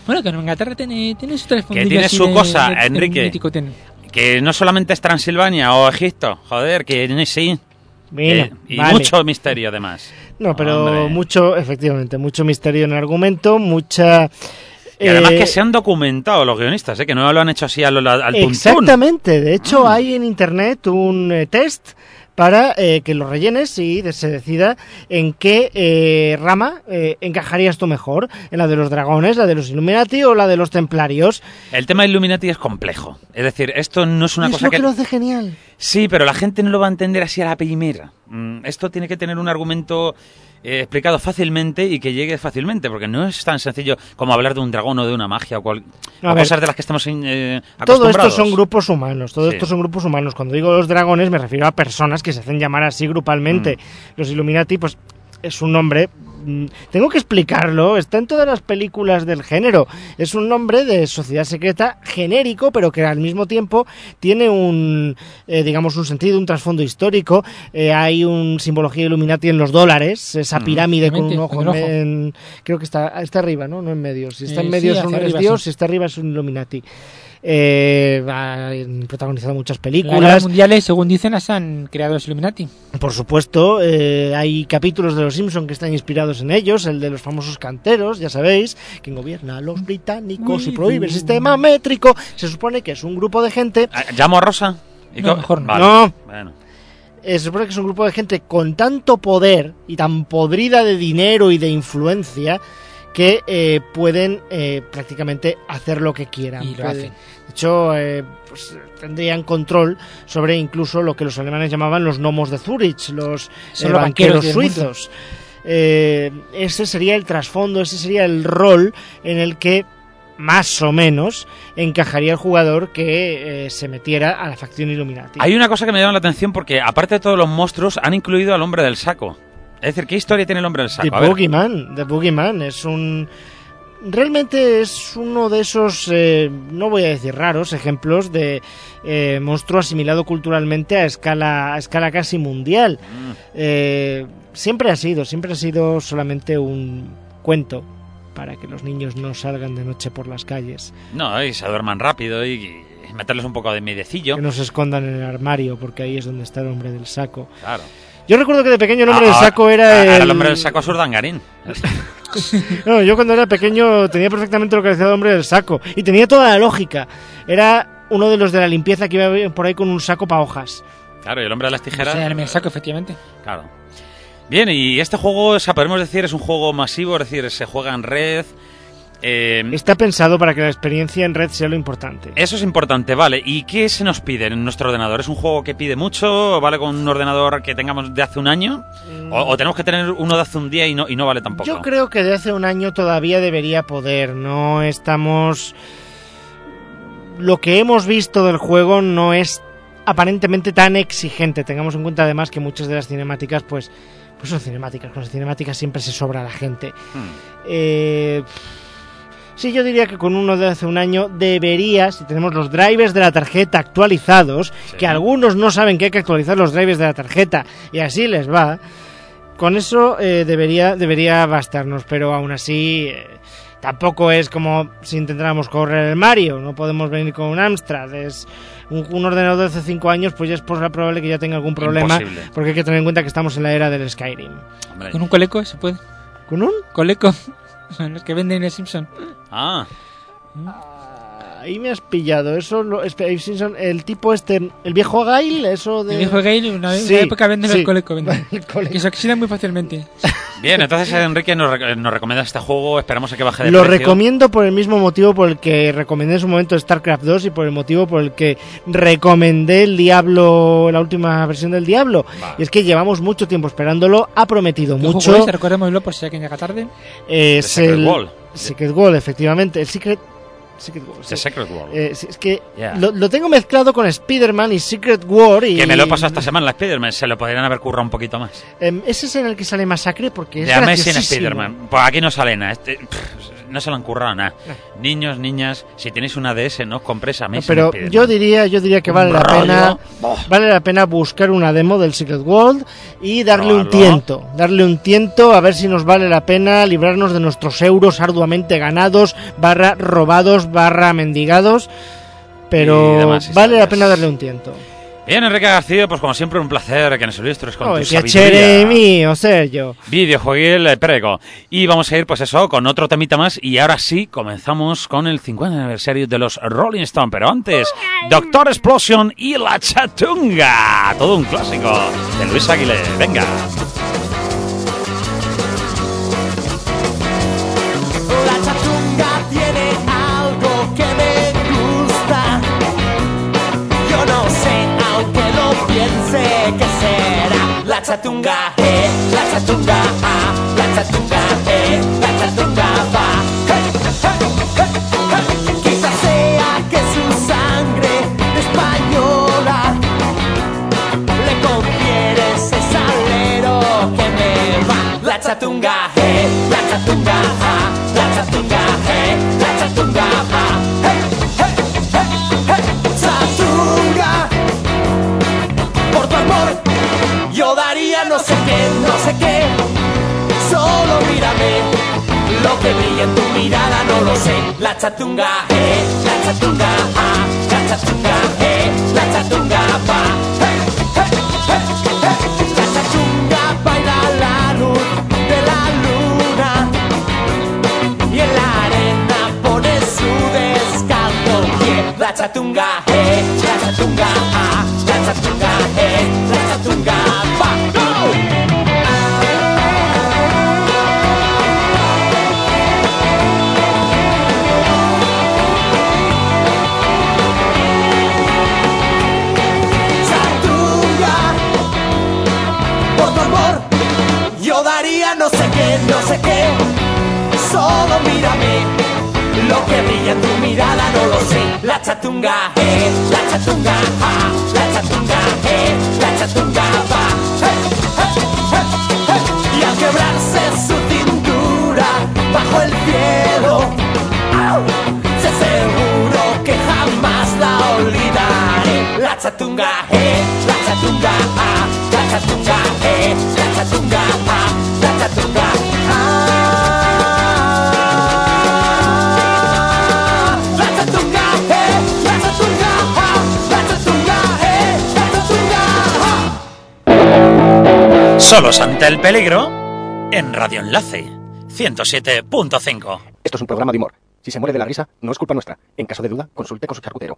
Bueno, que en Inglaterra tiene sus tres Que tiene su cosa, Enrique. mítico tiene. Que no solamente es Transilvania o Egipto, joder, que sí. Mira, Y vale. mucho misterio, además. No, pero Hombre. mucho misterio en el argumento, mucha... Y además que se han documentado los guionistas, que no lo han hecho así al tuntún. Exactamente, de hecho hay en internet un test para que lo rellenes y se decida en qué rama encajarías tú mejor, en la de los dragones, la de los Illuminati o la de los templarios. El tema de Illuminati es complejo. Es decir, esto no es una Es cosa lo que lo hace genial. Sí, pero la gente no lo va a entender así a la primera. Esto tiene que tener un argumento explicado fácilmente y que llegue fácilmente, porque no es tan sencillo como hablar de un dragón o de una magia o A ver, cosas de las que estamos acostumbrados. Todo esto son grupos humanos, Sí. estos son grupos humanos. Cuando digo los dragones me refiero a personas que se hacen llamar así grupalmente. Los Illuminati, pues es un nombre, tengo que explicarlo, está en todas las películas del género. Es un nombre de sociedad secreta genérico, pero que al mismo tiempo tiene un, digamos, un sentido, un trasfondo histórico. Hay un simbología Illuminati en los dólares, esa pirámide con un ojo. con el ojo. Creo que está arriba, ¿no? No en medio. Si está en Sí, medio es hacia un arriba, Dios, sí. si está arriba es un Illuminati. Han protagonizado muchas Las guerras películas. mundiales, según dicen, las han creado los Illuminati. Por supuesto, hay capítulos de Los Simpson que están inspirados en ellos, el de los famosos canteros, ya sabéis, quien gobierna a los británicos y prohíbe el sistema métrico. Se supone que es un grupo de gente... ¿Llamo a Rosa? No, mejor no. Vale. No. Bueno. Se supone que es un grupo de gente con tanto poder y tan podrida de dinero y de influencia que pueden prácticamente hacer lo que quieran. Y lo hacen. De hecho, pues, tendrían control sobre incluso lo que los alemanes llamaban los gnomos de Zurich, los Son los banqueros banqueros del suizos. Ese sería el trasfondo, ese sería el rol en el que más o menos encajaría el jugador que se metiera a la facción Illuminati. Hay una cosa que me llama la atención porque, aparte de todos los monstruos, han incluido al hombre del saco. Es decir, ¿qué historia tiene el hombre del saco? The A ver. Boogeyman es un... Realmente es uno de esos, no voy a decir raros, ejemplos de monstruo asimilado culturalmente a escala casi mundial. Siempre ha sido solamente un cuento para que los niños no salgan de noche por las calles. No, y se duerman rápido y meterles un poco de miedecillo. Que no se escondan en el armario, porque ahí es donde está el hombre del saco. Claro. Yo recuerdo que de pequeño el hombre del saco era el hombre del saco es Urdangarín. No, yo cuando era pequeño tenía perfectamente lo que decía el hombre del saco. Y tenía toda la lógica. Era uno de los de la limpieza que iba por ahí con un saco para hojas. Claro, y el hombre de las tijeras. O sea, el saco, efectivamente. Claro. Bien, y este juego, o sea, podemos decir, es un juego masivo, es decir, se juega en red. Está pensado para que la experiencia en red sea lo importante. Eso es importante, vale. ¿Y qué se nos pide en nuestro ordenador? ¿Es un juego que pide mucho? ¿Vale con un ordenador que tengamos de hace un año? ¿O tenemos que tener uno de hace un día y no vale tampoco? Yo creo que de hace un año todavía debería poder. No estamos... Lo que hemos visto del juego no es aparentemente tan exigente. Tengamos en cuenta además que muchas de las cinemáticas pues son cinemáticas. Con las cinemáticas siempre se sobra la gente. Sí, yo diría que con uno de hace un año debería, si tenemos los drivers de la tarjeta actualizados, que algunos no saben que hay que actualizar los drivers de la tarjeta y así les va, con eso debería bastarnos, pero aún así tampoco es como si intentáramos correr el Mario, no podemos venir con un Amstrad, es un ordenador de hace 5 años, pues ya es probable que ya tenga algún problema, imposible. porque hay que tener en cuenta que estamos en la era del Skyrim. Hombre. Con un coleco se puede. ¿Con un? Coleco. Son los que venden el Simpson. Ah. Ahí me has pillado. Eso, Simpson, el tipo este, el viejo Gail, eso de... El viejo Gale, una época venden los colecos. Que se oxidan muy fácilmente. Bien, entonces Enrique nos recomienda este juego, esperamos a que baje de Lo precio. recomiendo por el mismo motivo por el que recomendé en su momento StarCraft 2 y por el motivo por el que recomendé el Diablo, la última versión del Diablo. Vale. Y es que llevamos mucho tiempo esperándolo, ha prometido ¿Qué mucho. juego es? Recordémoslo por si alguien llega tarde. Es Secret el Wall. Secret Wall, efectivamente. El Secret Wall. The Secret World. Es que Yeah. lo tengo mezclado con Spider-Man y Secret War. Y, Que me lo he pasado esta semana la Spider-Man, se lo podrían haber currado un poquito más. Ese es en el que sale Masacre porque es De Amazing graciosísimo. Spider-Man. Pues aquí no sale nada. no se lo han currado nada. Niños, niñas, si tenéis una DS, no os compréis a mí. No, pero yo diría que vale la pena buscar una demo del Secret World y darle un tiento a ver si nos vale la pena librarnos de nuestros euros arduamente ganados, robados, mendigados, pero vale la pena darle un tiento. Bien, Enrique García, pues como siempre un placer que nos ilustres con tu sabiduría. Mío, Sergio. Videojueguil prego. Y vamos a ir, pues eso, con otro temita más. Y ahora sí, comenzamos con el 50 aniversario de los Rolling Stones. Pero antes, Doctor Explosion y La Chatunga. Todo un clásico de Luis Aguilé. Venga. La Chatunga tiene algo que me gusta. Yo no sé, aunque lo piense, que será la chatunga, la chatunga, la chatunga, la chatunga va. Quizás sea que su sangre española le confiere ese salero que me va. La chatunga, la chatunga, la chatunga, la chatunga va. Por tu amor yo daría no sé qué, solo mírame, lo que brilla en tu mirada no lo sé. La chatunga, la chatunga, la chatunga, la chatunga va. La chatunga baila la luz de la luna y en la arena pone su descalzo pie. La chatunga, la chatunga, la chatunga, la chatunga va. ¡Go! Chatunga, por tu amor yo daría no sé qué, solo mírame, lo que brilla en tu mirada no lo sé. La chatunga, la chatunga, la chatunga, la chatunga va. Y al quebrarse su cintura bajo el cielo, sé seguro que jamás la olvidaré. La chatunga, la chatunga, la chatunga, la chatunga, la chatunga. Solos ante el peligro en Radio Enlace 107.5. Esto es un programa de humor. Si se muere de la risa, no es culpa nuestra. En caso de duda, consulte con su charcutero.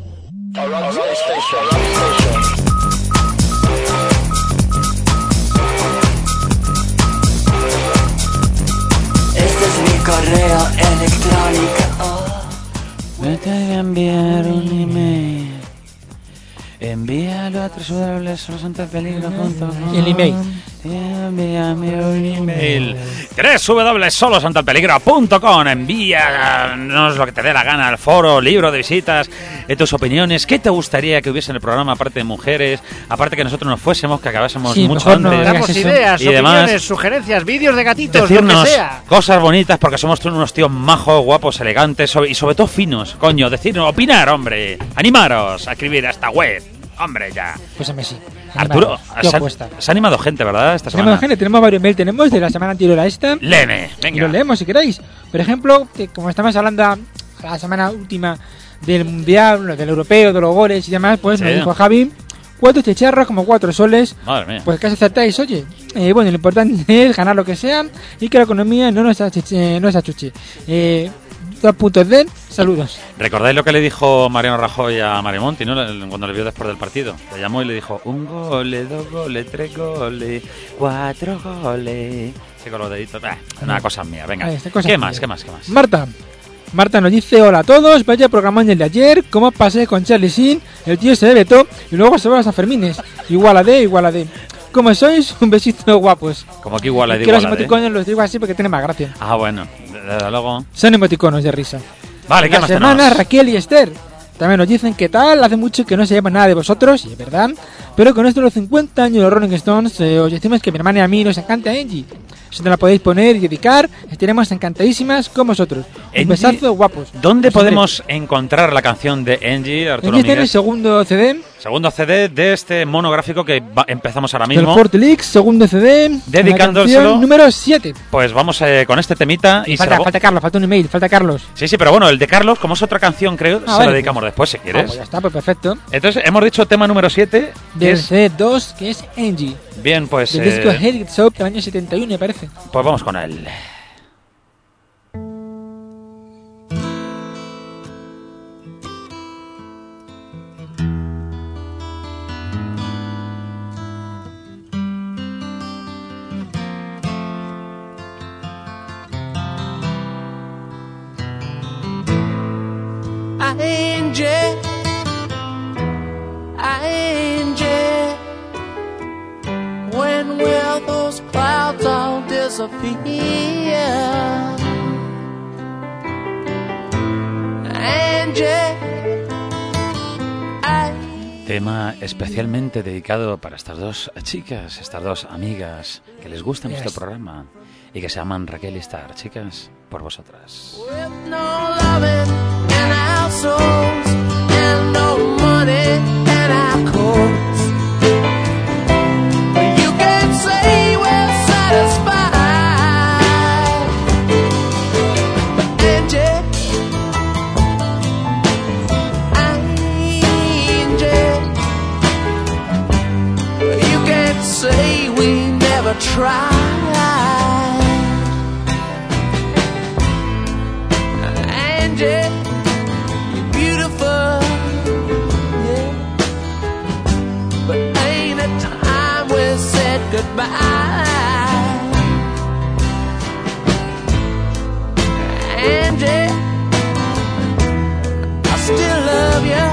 Este es mi correo electrónico. Vete a enviar un email. Envíalo a www.solosanteelpeligro.com. El email. Envíame un email. www.solosanteelpeligro.com. Envíanos lo que te dé la gana al foro, libro de visitas, tus opiniones. ¿Qué te gustaría que hubiese en el programa, aparte de mujeres? Aparte que nosotros nos fuésemos, que acabásemos mucho antes. Damos ideas, y opiniones, demás, sugerencias, vídeos de gatitos, decirnos lo que sea. Cosas bonitas, porque somos unos tíos majos, guapos, elegantes y sobre todo finos. Coño, decirnos, opinar, hombre. Animaros a escribir a esta web. Hombre, ya. Pues a Messi. Arturo, se ha animado gente, ¿verdad? Esta semana. Tenemos varios mails, tenemos de la semana anterior a esta. Léeme, venga. Y lo leemos si queréis. Por ejemplo, que como estamos hablando la semana última del Mundial, del Europeo, de los goles y demás, pues sí. Nos dijo Javi, 4 chicharras como 4 soles. Madre mía. Pues casi acertáis, oye. Bueno, lo importante es ganar lo que sea y que la economía no nos achuche. 2 puntos de saludos. ¿Recordáis lo que le dijo Mariano Rajoy a Mario Monti, ¿no? Cuando le vio después del partido? Le llamó y le dijo: 1 gol, 2 goles, 3 goles, 4 goles. Sí, con los deditos. Una cosa mía, venga. ¿Qué más? Marta nos dice: hola a todos, vaya programón el de ayer, cómo pasé con Charlie Sin, el tío se vetó y luego se va a San Fermines. Igual a D. ¿Cómo sois? Un besito guapos. Como que igual a D. Que los emoticonos los digo así porque tiene más gracia. Ah, bueno, desde luego. Son emoticonos de risa. Vale, ¿qué más tenemos? Las hermanas Raquel y Esther también nos dicen que tal, hace mucho que no se llama nada de vosotros, y es verdad, pero con esto de los 50 años de los Rolling Stones, os decimos que mi hermana y a mí nos encanta Angie. Si no la podéis poner y dedicar, estaremos encantadísimas con vosotros. Un Angie, besazo, guapos. ¿Dónde Pues, podemos encontrar la canción de Angie, Arturo Angie está en el Míguez? segundo CD Segundo CD de este monográfico que empezamos ahora del mismo. Fort Leaks, segundo CD. Dedicándoselo. la canción número 7. Pues vamos con este temita. Y Falta Carlos, falta un email, falta Carlos. Sí, pero bueno, el de Carlos, como es otra canción, creo, se vale, la dedicamos después, si quieres. Pues ya está, pues perfecto. Entonces, hemos dicho tema número 7. Del CD2, que es Angie. Bien, pues... Del disco Head It Soap del año 71, me parece. Pues vamos con él. Angie, when will those clouds all disappear? Angie, Tema especialmente dedicado para estas dos chicas, estas dos amigas que les gusta nuestro programa y que se llaman Raquel y Star. Chicas, por vosotras. with no loving in our souls and no money in our coats. You can say we're satisfied, but Angie, you can't say we never tried. Angie, you're beautiful, yeah. But ain't it time we said goodbye? Angie, I still love you.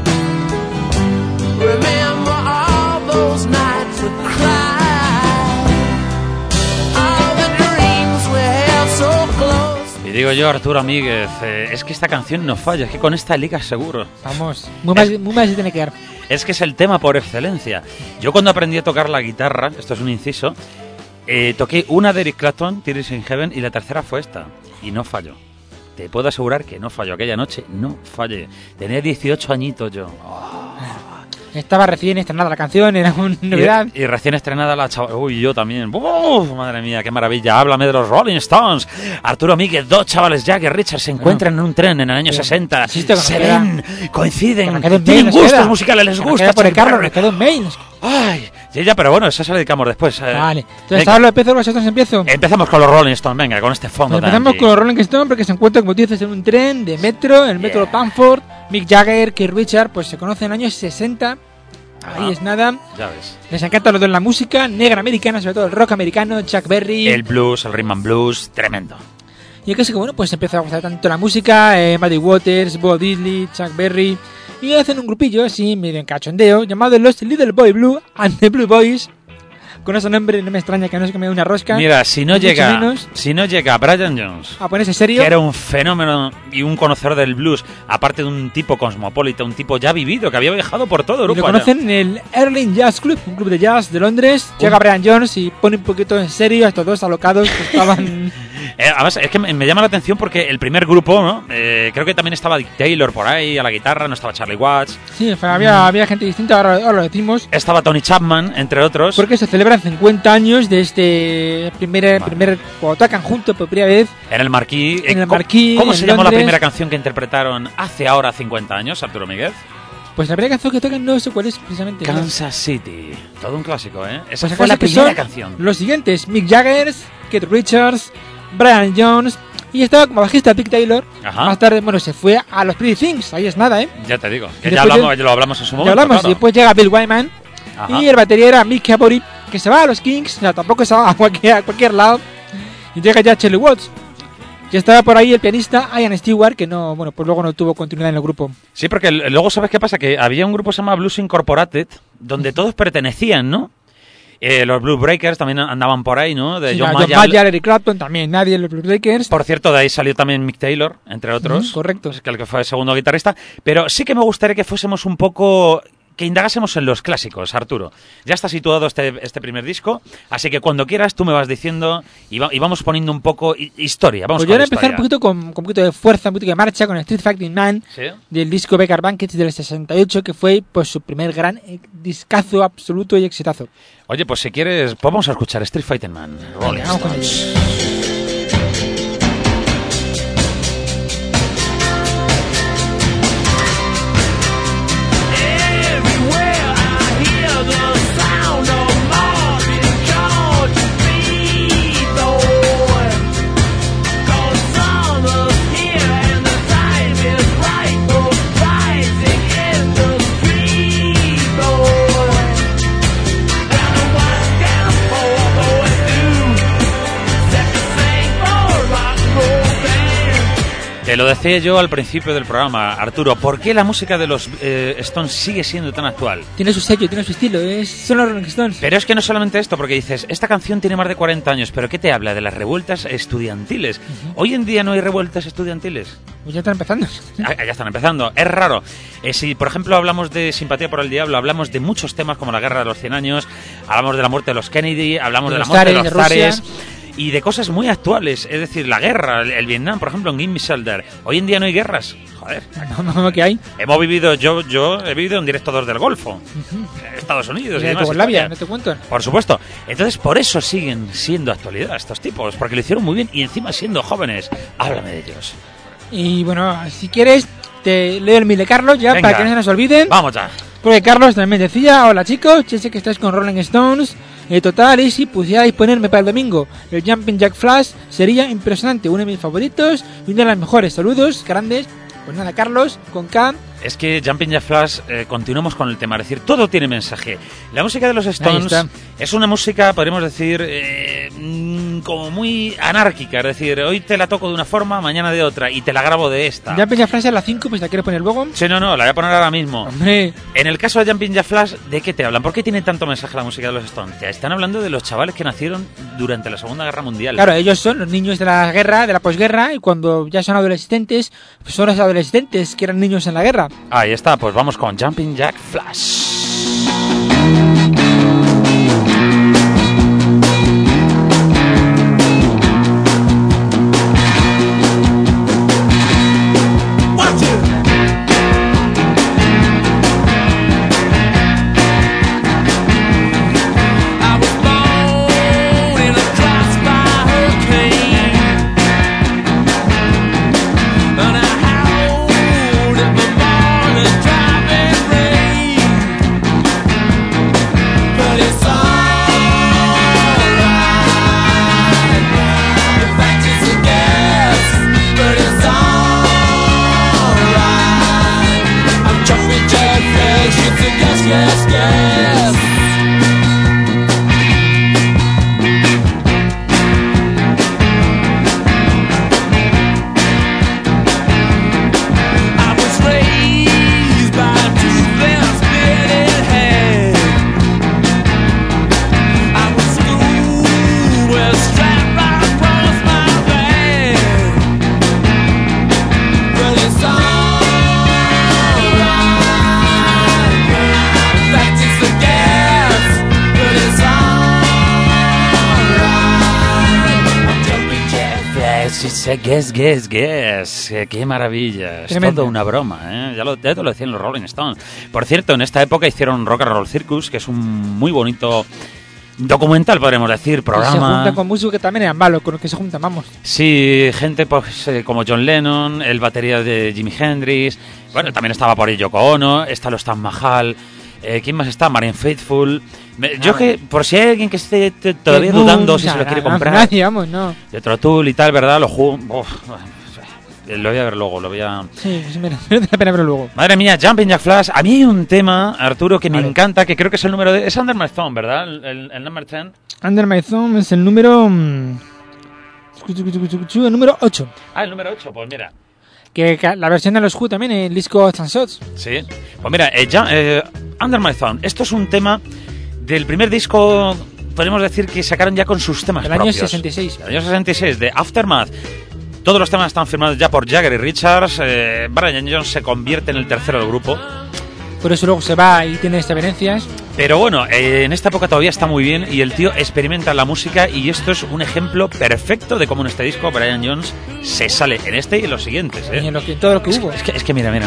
Remember all those nights we cried, all the dreams we held so close. Y digo yo, Arturo Míguez, es que esta canción no falla, es que con esta liga seguro. Vamos, muy mal se tiene que dar. Es que es el tema por excelencia. Yo cuando aprendí a tocar la guitarra, esto es un inciso, toqué una de Eric Clapton, Tears in Heaven, y la tercera fue esta. Y no falló. Te puedo asegurar que no falló. Aquella noche no fallé. Tenía 18 añitos yo. Estaba recién estrenada la canción, era una novedad. Y recién estrenada la chaval. Uy, yo también. ¡Uf! Madre mía, qué maravilla. Háblame de los Rolling Stones. Arturo Míguez, dos chavales, Jagger Richards, se encuentran en un tren en el año 60. Se ven, coinciden, tienen gustos musicales, les gusta. Por el Carlos, nos quedó un mail. Ay, ya, pero bueno, eso se lo dedicamos después. Vale. Entonces, ahora lo empiezo, vosotros empiezo. Empezamos con los Rolling Stones, venga, con este fondo. Empezamos con los Rolling Stones porque se encuentran, como tú dices, en un tren de metro, el metro Bamford. Mick Jagger, Keith Richards, pues se conocen en el año 60. Ahí es nada. Ya ves. Les encanta lo de la música negra americana, sobre todo el rock americano, Chuck Berry. El blues, el rhythm and blues, tremendo. Y es que bueno, pues empieza a gustar tanto la música, Muddy Waters, Bo Diddley, Chuck Berry. Y hacen un grupillo así, medio en cachondeo, llamado los Little Boy Blue and the Blue Boys. Con ese nombre no me extraña que no se come una rosca. Mira, si no llega Brian Jones a ponerse serio, que era un fenómeno y un conocedor del blues, aparte de un tipo cosmopolita, un tipo ya vivido, que había viajado por todo Europa. Lo conocen en el Erling Jazz Club, un club de jazz de Londres. Llega Brian Jones y pone un poquito en serio a estos dos alocados que estaban... Además, es que me llama la atención porque el primer grupo, ¿no? Creo que también estaba Dick Taylor por ahí, a la guitarra, no estaba Charlie Watts. Sí, había gente distinta, ahora lo decimos. Estaba Tony Chapman, entre otros. Porque se celebran 50 años de este primer cuando tocan juntos por primera vez. En el Marquee. En el Marquee. ¿Cómo se llamó la Londres. primera canción que interpretaron hace ahora 50 años, Arturo Míguez? Pues la primera canción que tocan no sé cuál es precisamente. Kansas City. Todo un clásico, ¿eh? Esa Pues fue la primera son canción. Los siguientes: Mick Jagger, Keith Richards, Brian Jones. Y estaba como bajista Dick Taylor. Ajá. Más tarde, bueno, se fue a los Pretty Things. Ahí es nada, ¿eh? Ya te digo. Que Y ya después lo hablamos en su momento. Ya hablamos. Claro. Y después llega Bill Wyman. Ajá. Y el batería era Mick Avory, que se va a los Kings. O sea, tampoco se va a cualquier lado. Y llega ya Charlie Watts. Y estaba por ahí el pianista Ian Stewart, que no, bueno, pues luego no tuvo continuidad en el grupo. Sí, porque luego, ¿sabes qué pasa? Que había un grupo que se llama Blues Incorporated, donde todos pertenecían, ¿no? Los Blues Breakers también andaban por ahí, ¿no? De Sí, John John Mayall. Mayall, Eric Clapton, también nadie en los Blues Breakers. Por cierto, de ahí salió también Mick Taylor, entre otros. Correcto. Que el que fue el segundo guitarrista. Pero sí que me gustaría que fuésemos un poco... que indagásemos en los clásicos, Arturo. Ya está situado este primer disco, así que cuando quieras tú me vas diciendo y vamos poniendo un poco historia. Vamos Pues con yo voy la a empezar historia. con un poquito de fuerza, un poquito de marcha con Street Fighting Man ¿Sí? del disco Becker Banquets del 68, que fue pues su primer gran discazo absoluto y exitazo. Oye, pues si quieres, pues vamos a escuchar Street Fighting Man. Rolling Vamos con Stones. ello. Te lo decía yo al principio del programa, Arturo, ¿por qué la música de los Stones sigue siendo tan actual? Tiene su sello, tiene su estilo, son los Rolling Stones. Pero es que no solamente esto, porque dices, esta canción tiene más de 40 años, pero ¿qué te habla? De las revueltas estudiantiles. Hoy en día no hay revueltas estudiantiles. Pues ya están empezando. Ya están empezando, es raro. Si, por ejemplo, hablamos de Simpatía por el Diablo, hablamos de muchos temas como la Guerra de los 100 años, hablamos de la muerte de los Kennedy, hablamos de la muerte de los zares. Y de cosas muy actuales, es decir, la guerra, el Vietnam, por ejemplo, en Give Me Shelter. Hoy en día no hay guerras, joder. No, ¿qué hay? Hemos vivido, yo he vivido en directo 2 del Golfo, Estados Unidos y demás. Yugoslavia, no te cuento. Por supuesto. Entonces, por eso siguen siendo actualidad estos tipos, porque lo hicieron muy bien y encima siendo jóvenes. Háblame de ellos. Y bueno, si quieres, te leo el mail de Carlos ya. Venga, para que no se nos olviden. Vamos ya. Porque Carlos también decía: hola chicos, yo sé que estáis con Rolling Stones. Total, y si pudierais ponerme para el domingo el Jumping Jack Flash, sería impresionante, uno de mis favoritos y una de las mejores. Saludos grandes. Pues nada, Carlos, con K. Es que Jumping Jack Flash, continuamos con el tema, es decir, todo tiene mensaje. La música de los Stones es una música, podríamos decir, como muy anárquica, es decir, hoy te la toco de una forma, mañana de otra, y te la grabo de esta. Jumping Jack Flash a las 5, pues la quiero poner luego. Sí, no, la voy a poner ahora mismo. Hombre. En el caso de Jumping Jack Flash, ¿de qué te hablan? ¿Por qué tiene tanto mensaje la música de los Stones? Te están hablando de los chavales que nacieron durante la Segunda Guerra Mundial. Claro, ellos son los niños de la guerra, de la posguerra, y cuando ya son adolescentes, pues son los adolescentes que eran niños en la guerra. Ahí está, pues vamos con Jumping Jack Flash. Guess. Qué maravilla. Es todo una broma, ¿eh? Ya te lo decían los Rolling Stones. Por cierto, en esta época hicieron Rock and Roll Circus, que es un muy bonito documental, podríamos decir, programa. Y se juntan con músicos que también eran malos, con los que se juntan, vamos. Sí, gente pues, como John Lennon, el batería de Jimi Hendrix. Bueno, también estaba por ahí Yoko Ono, está los Taj Mahal. ¿Quién más está? Marianne Faithfull. Yo que, por si hay alguien que esté todavía dudando si se lo quiere comprar. Nadie, vamos, no. De Trotul y tal, ¿verdad? Lo voy a ver luego, lo voy a... Sí, merece la pena verlo luego. Madre mía, Jumping Jack Flash. A mí hay un tema, Arturo, que me encanta, que creo que es el número... Es Under My Thumb, ¿verdad? El number 10. Under My Thumb es el número... el número 8. Ah, el número 8, pues mira. Que la versión de los Who también, el disco Sunshots. Sí. Pues mira, Under My Thumb. Esto es un tema del primer disco, podemos decir que sacaron ya con sus temas propios. Del año 66. El año 66, de Aftermath. Todos los temas están firmados ya por Jagger y Richards. Brian Jones se convierte en el tercero del grupo. por eso luego se va y tiene desavenencias. Pero bueno, en esta época todavía está muy bien y el tío experimenta la música y esto es un ejemplo perfecto de cómo en este disco Brian Jones se sale en este y en los siguientes. Y en todo lo que hubo. Es que mira.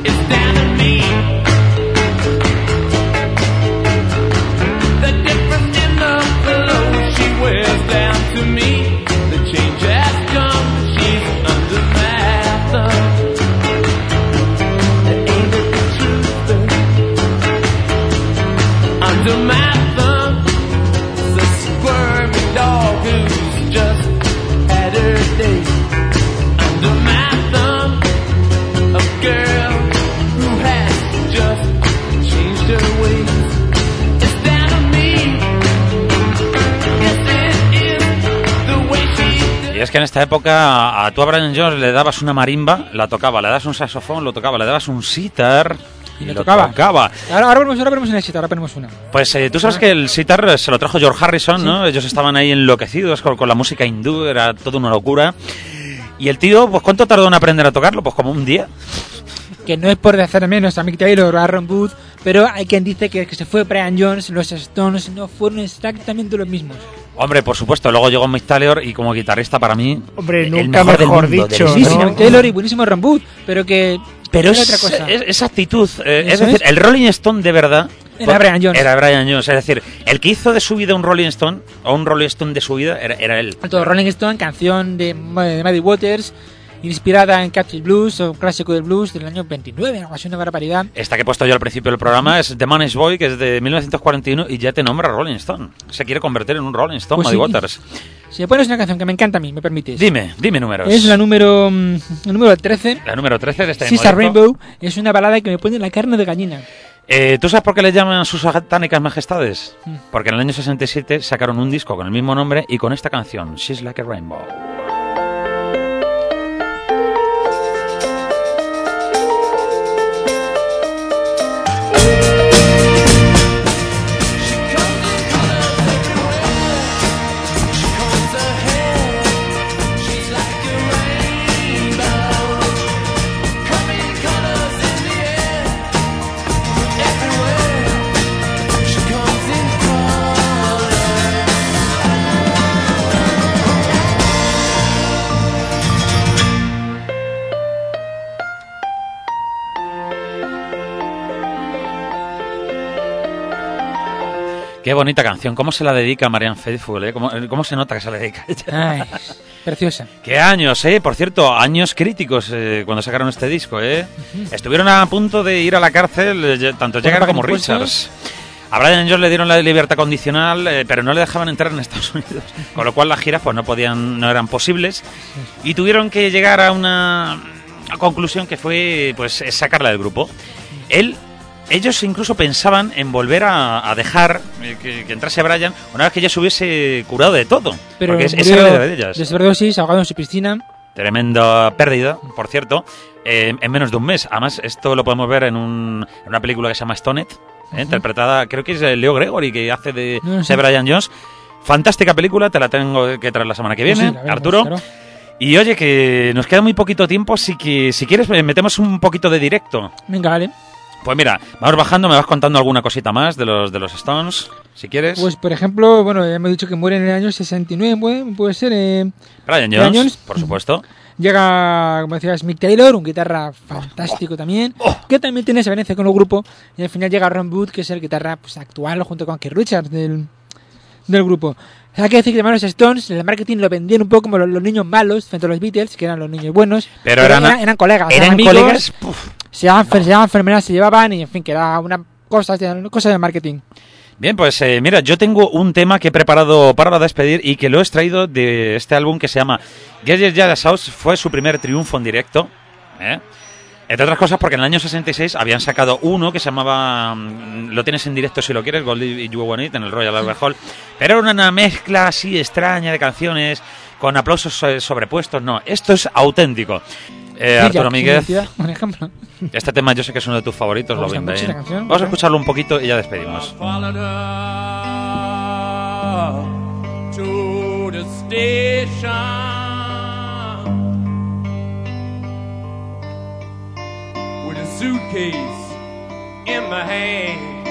Y es que en esta época a tú a Brian Jones le dabas una marimba, la tocaba, le dabas un saxofón, lo tocaba, le dabas un sitar y lo tocaba. Ahora ponemos una sitar, ahora ponemos una. Pues tú sabes que el sitar se lo trajo George Harrison, ¿no? Ellos estaban ahí enloquecidos con la música hindú, era toda una locura. Y el tío, pues ¿cuánto tardó en aprender a tocarlo? Pues como un día. Que no es por hacer menos a Mick Taylor o a Ron Wood, pero hay quien dice que se fue Brian Jones, los Stones no fueron exactamente los mismos. Hombre, por supuesto, luego llegó Mick Taylor y como guitarrista para mí... Hombre, nunca mejor dicho. Buenísimo Mick Taylor y buenísimo Ron Wood, pero es otra cosa. Esa actitud, es decir, el Rolling Stone de verdad... Era Brian Jones. Era Brian Jones, es decir, el que hizo de su vida un Rolling Stone, o un Rolling Stone de su vida, era él. Todo Rolling Stone, canción de Muddy Waters, inspirada en Catchy Blues, o un clásico del blues del año 29, algo así, una barbaridad. Esta que he puesto yo al principio del programa es The Man's Boy, que es de 1941 y ya te nombra Rolling Stone. Se quiere convertir en un Rolling Stone, pues Muddy Waters. Si me pones una canción que me encanta a mí, me permites. Dime números. Es la número 13. La número 13 de este Sisa Rainbow es una balada que me pone la carne de gallina. ¿Tú sabes por qué le llaman sus satánicas majestades? Porque en el año 67 sacaron un disco con el mismo nombre y con esta canción, She's Like a Rainbow. Qué bonita canción. ¿Cómo se la dedica Marianne Faithfull? ¿Cómo se nota que se la dedica ella? Ay, preciosa. Qué años, Por cierto, años críticos cuando sacaron este disco, Estuvieron a punto de ir a la cárcel, tanto Jagger como Richards. A Brian Jones le dieron la libertad condicional, pero no le dejaban entrar en Estados Unidos. Con lo cual las giras pues no eran posibles. Y tuvieron que llegar a una conclusión que fue pues sacarla del grupo. Ellos incluso pensaban en volver a dejar que entrase Brian una vez que ya se hubiese curado de todo. Pero porque esa era la idea de ellas. De sobredosis, ahogado en su piscina. Tremenda pérdida, por cierto, en menos de un mes. Además, esto lo podemos ver en una película que se llama Stoned, interpretada, creo que es Leo Gregory, que hace de Brian Jones. Fantástica película, te la tengo que traer la semana que viene, veremos, Arturo. Claro. Y oye, que nos queda muy poquito tiempo, así que si quieres metemos un poquito de directo. Venga, vale. Pues mira, vamos bajando, me vas contando alguna cosita más de los Stones, si quieres. Pues por ejemplo, bueno, ya hemos dicho que muere en el año 69, puede ser. Brian Jones, por supuesto. Llega, como decías, Mick Taylor, un guitarra fantástico también, que también tiene esa venencia con el grupo. Y al final llega Ron Wood, que es el guitarra pues, actual, junto con Keith Richards del grupo. Hay que decir que los Stones, el marketing lo vendían un poco como los niños malos frente a los Beatles, que eran los niños buenos. Pero eran colegas. Eran amigos, colegas. Se llamaban enfermeras, se llevaban y en fin, que era una cosa de marketing. Bien, pues mira, yo tengo un tema que he preparado para despedir y que lo he extraído de este álbum que se llama Get Your Jazz House. Fue su primer triunfo en directo, Entre otras cosas porque en el año 66 habían sacado uno que se llamaba, lo tienes en directo si lo quieres, Goldie You Want It, en el Royal Albert Hall, pero era una mezcla así extraña de canciones con aplausos sobrepuestos. No, esto es auténtico. Arturo Míguez, por ejemplo. Este tema yo sé que es uno de tus favoritos, lo bien. Vamos a escucharlo un poquito y ya despedimos. Suitcase in in my hand.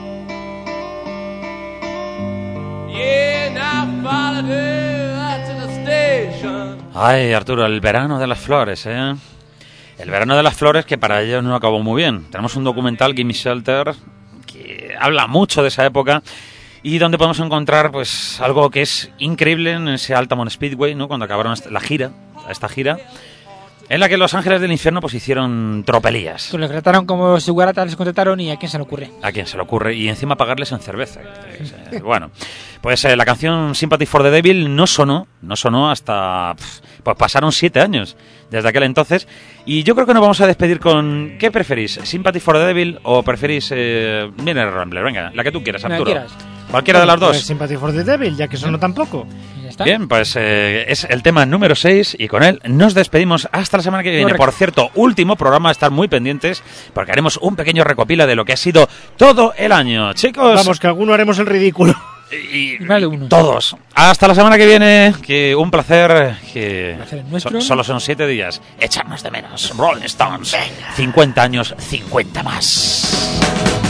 Yeah, now I followed her out to the station. Ay, Arturo, el verano de las flores, ¿eh? El verano de las flores que para ellos no acabó muy bien. Tenemos un documental, Gimme Shelter, que habla mucho de esa época y donde podemos encontrar pues algo que es increíble en ese Altamont Speedway, ¿no? Cuando acabaron esta gira, en la que Los Ángeles del Infierno pues hicieron tropelías. Pues les trataron como seguratas, les contrataron y ¿a quién se le ocurre? ¿A quién se le ocurre? Y encima pagarles en cerveza. Bueno, pues la canción Sympathy for the Devil no sonó hasta... Pues pasaron 7 años desde aquel entonces. Y yo creo que nos vamos a despedir con... ¿Qué preferís? ¿Sympathy for the Devil o preferís Midnight Rambler? Venga, la que tú quieras, Arturo. Cualquiera de las dos. Pues Sympathy for the Devil, ya que sonó tampoco. Bien, pues es el tema número 6 y con él nos despedimos hasta la semana que viene. Correcto. Por cierto, último programa, estar muy pendientes porque haremos un pequeño recopila de lo que ha sido todo el año. Chicos, Vamos, que alguno haremos el ridículo. y Más de uno. todos. Hasta la semana que viene, que un placer, que placer es nuestro. solo son 7 días. Echarnos de menos. Rolling Stones, 50 años, 50 más.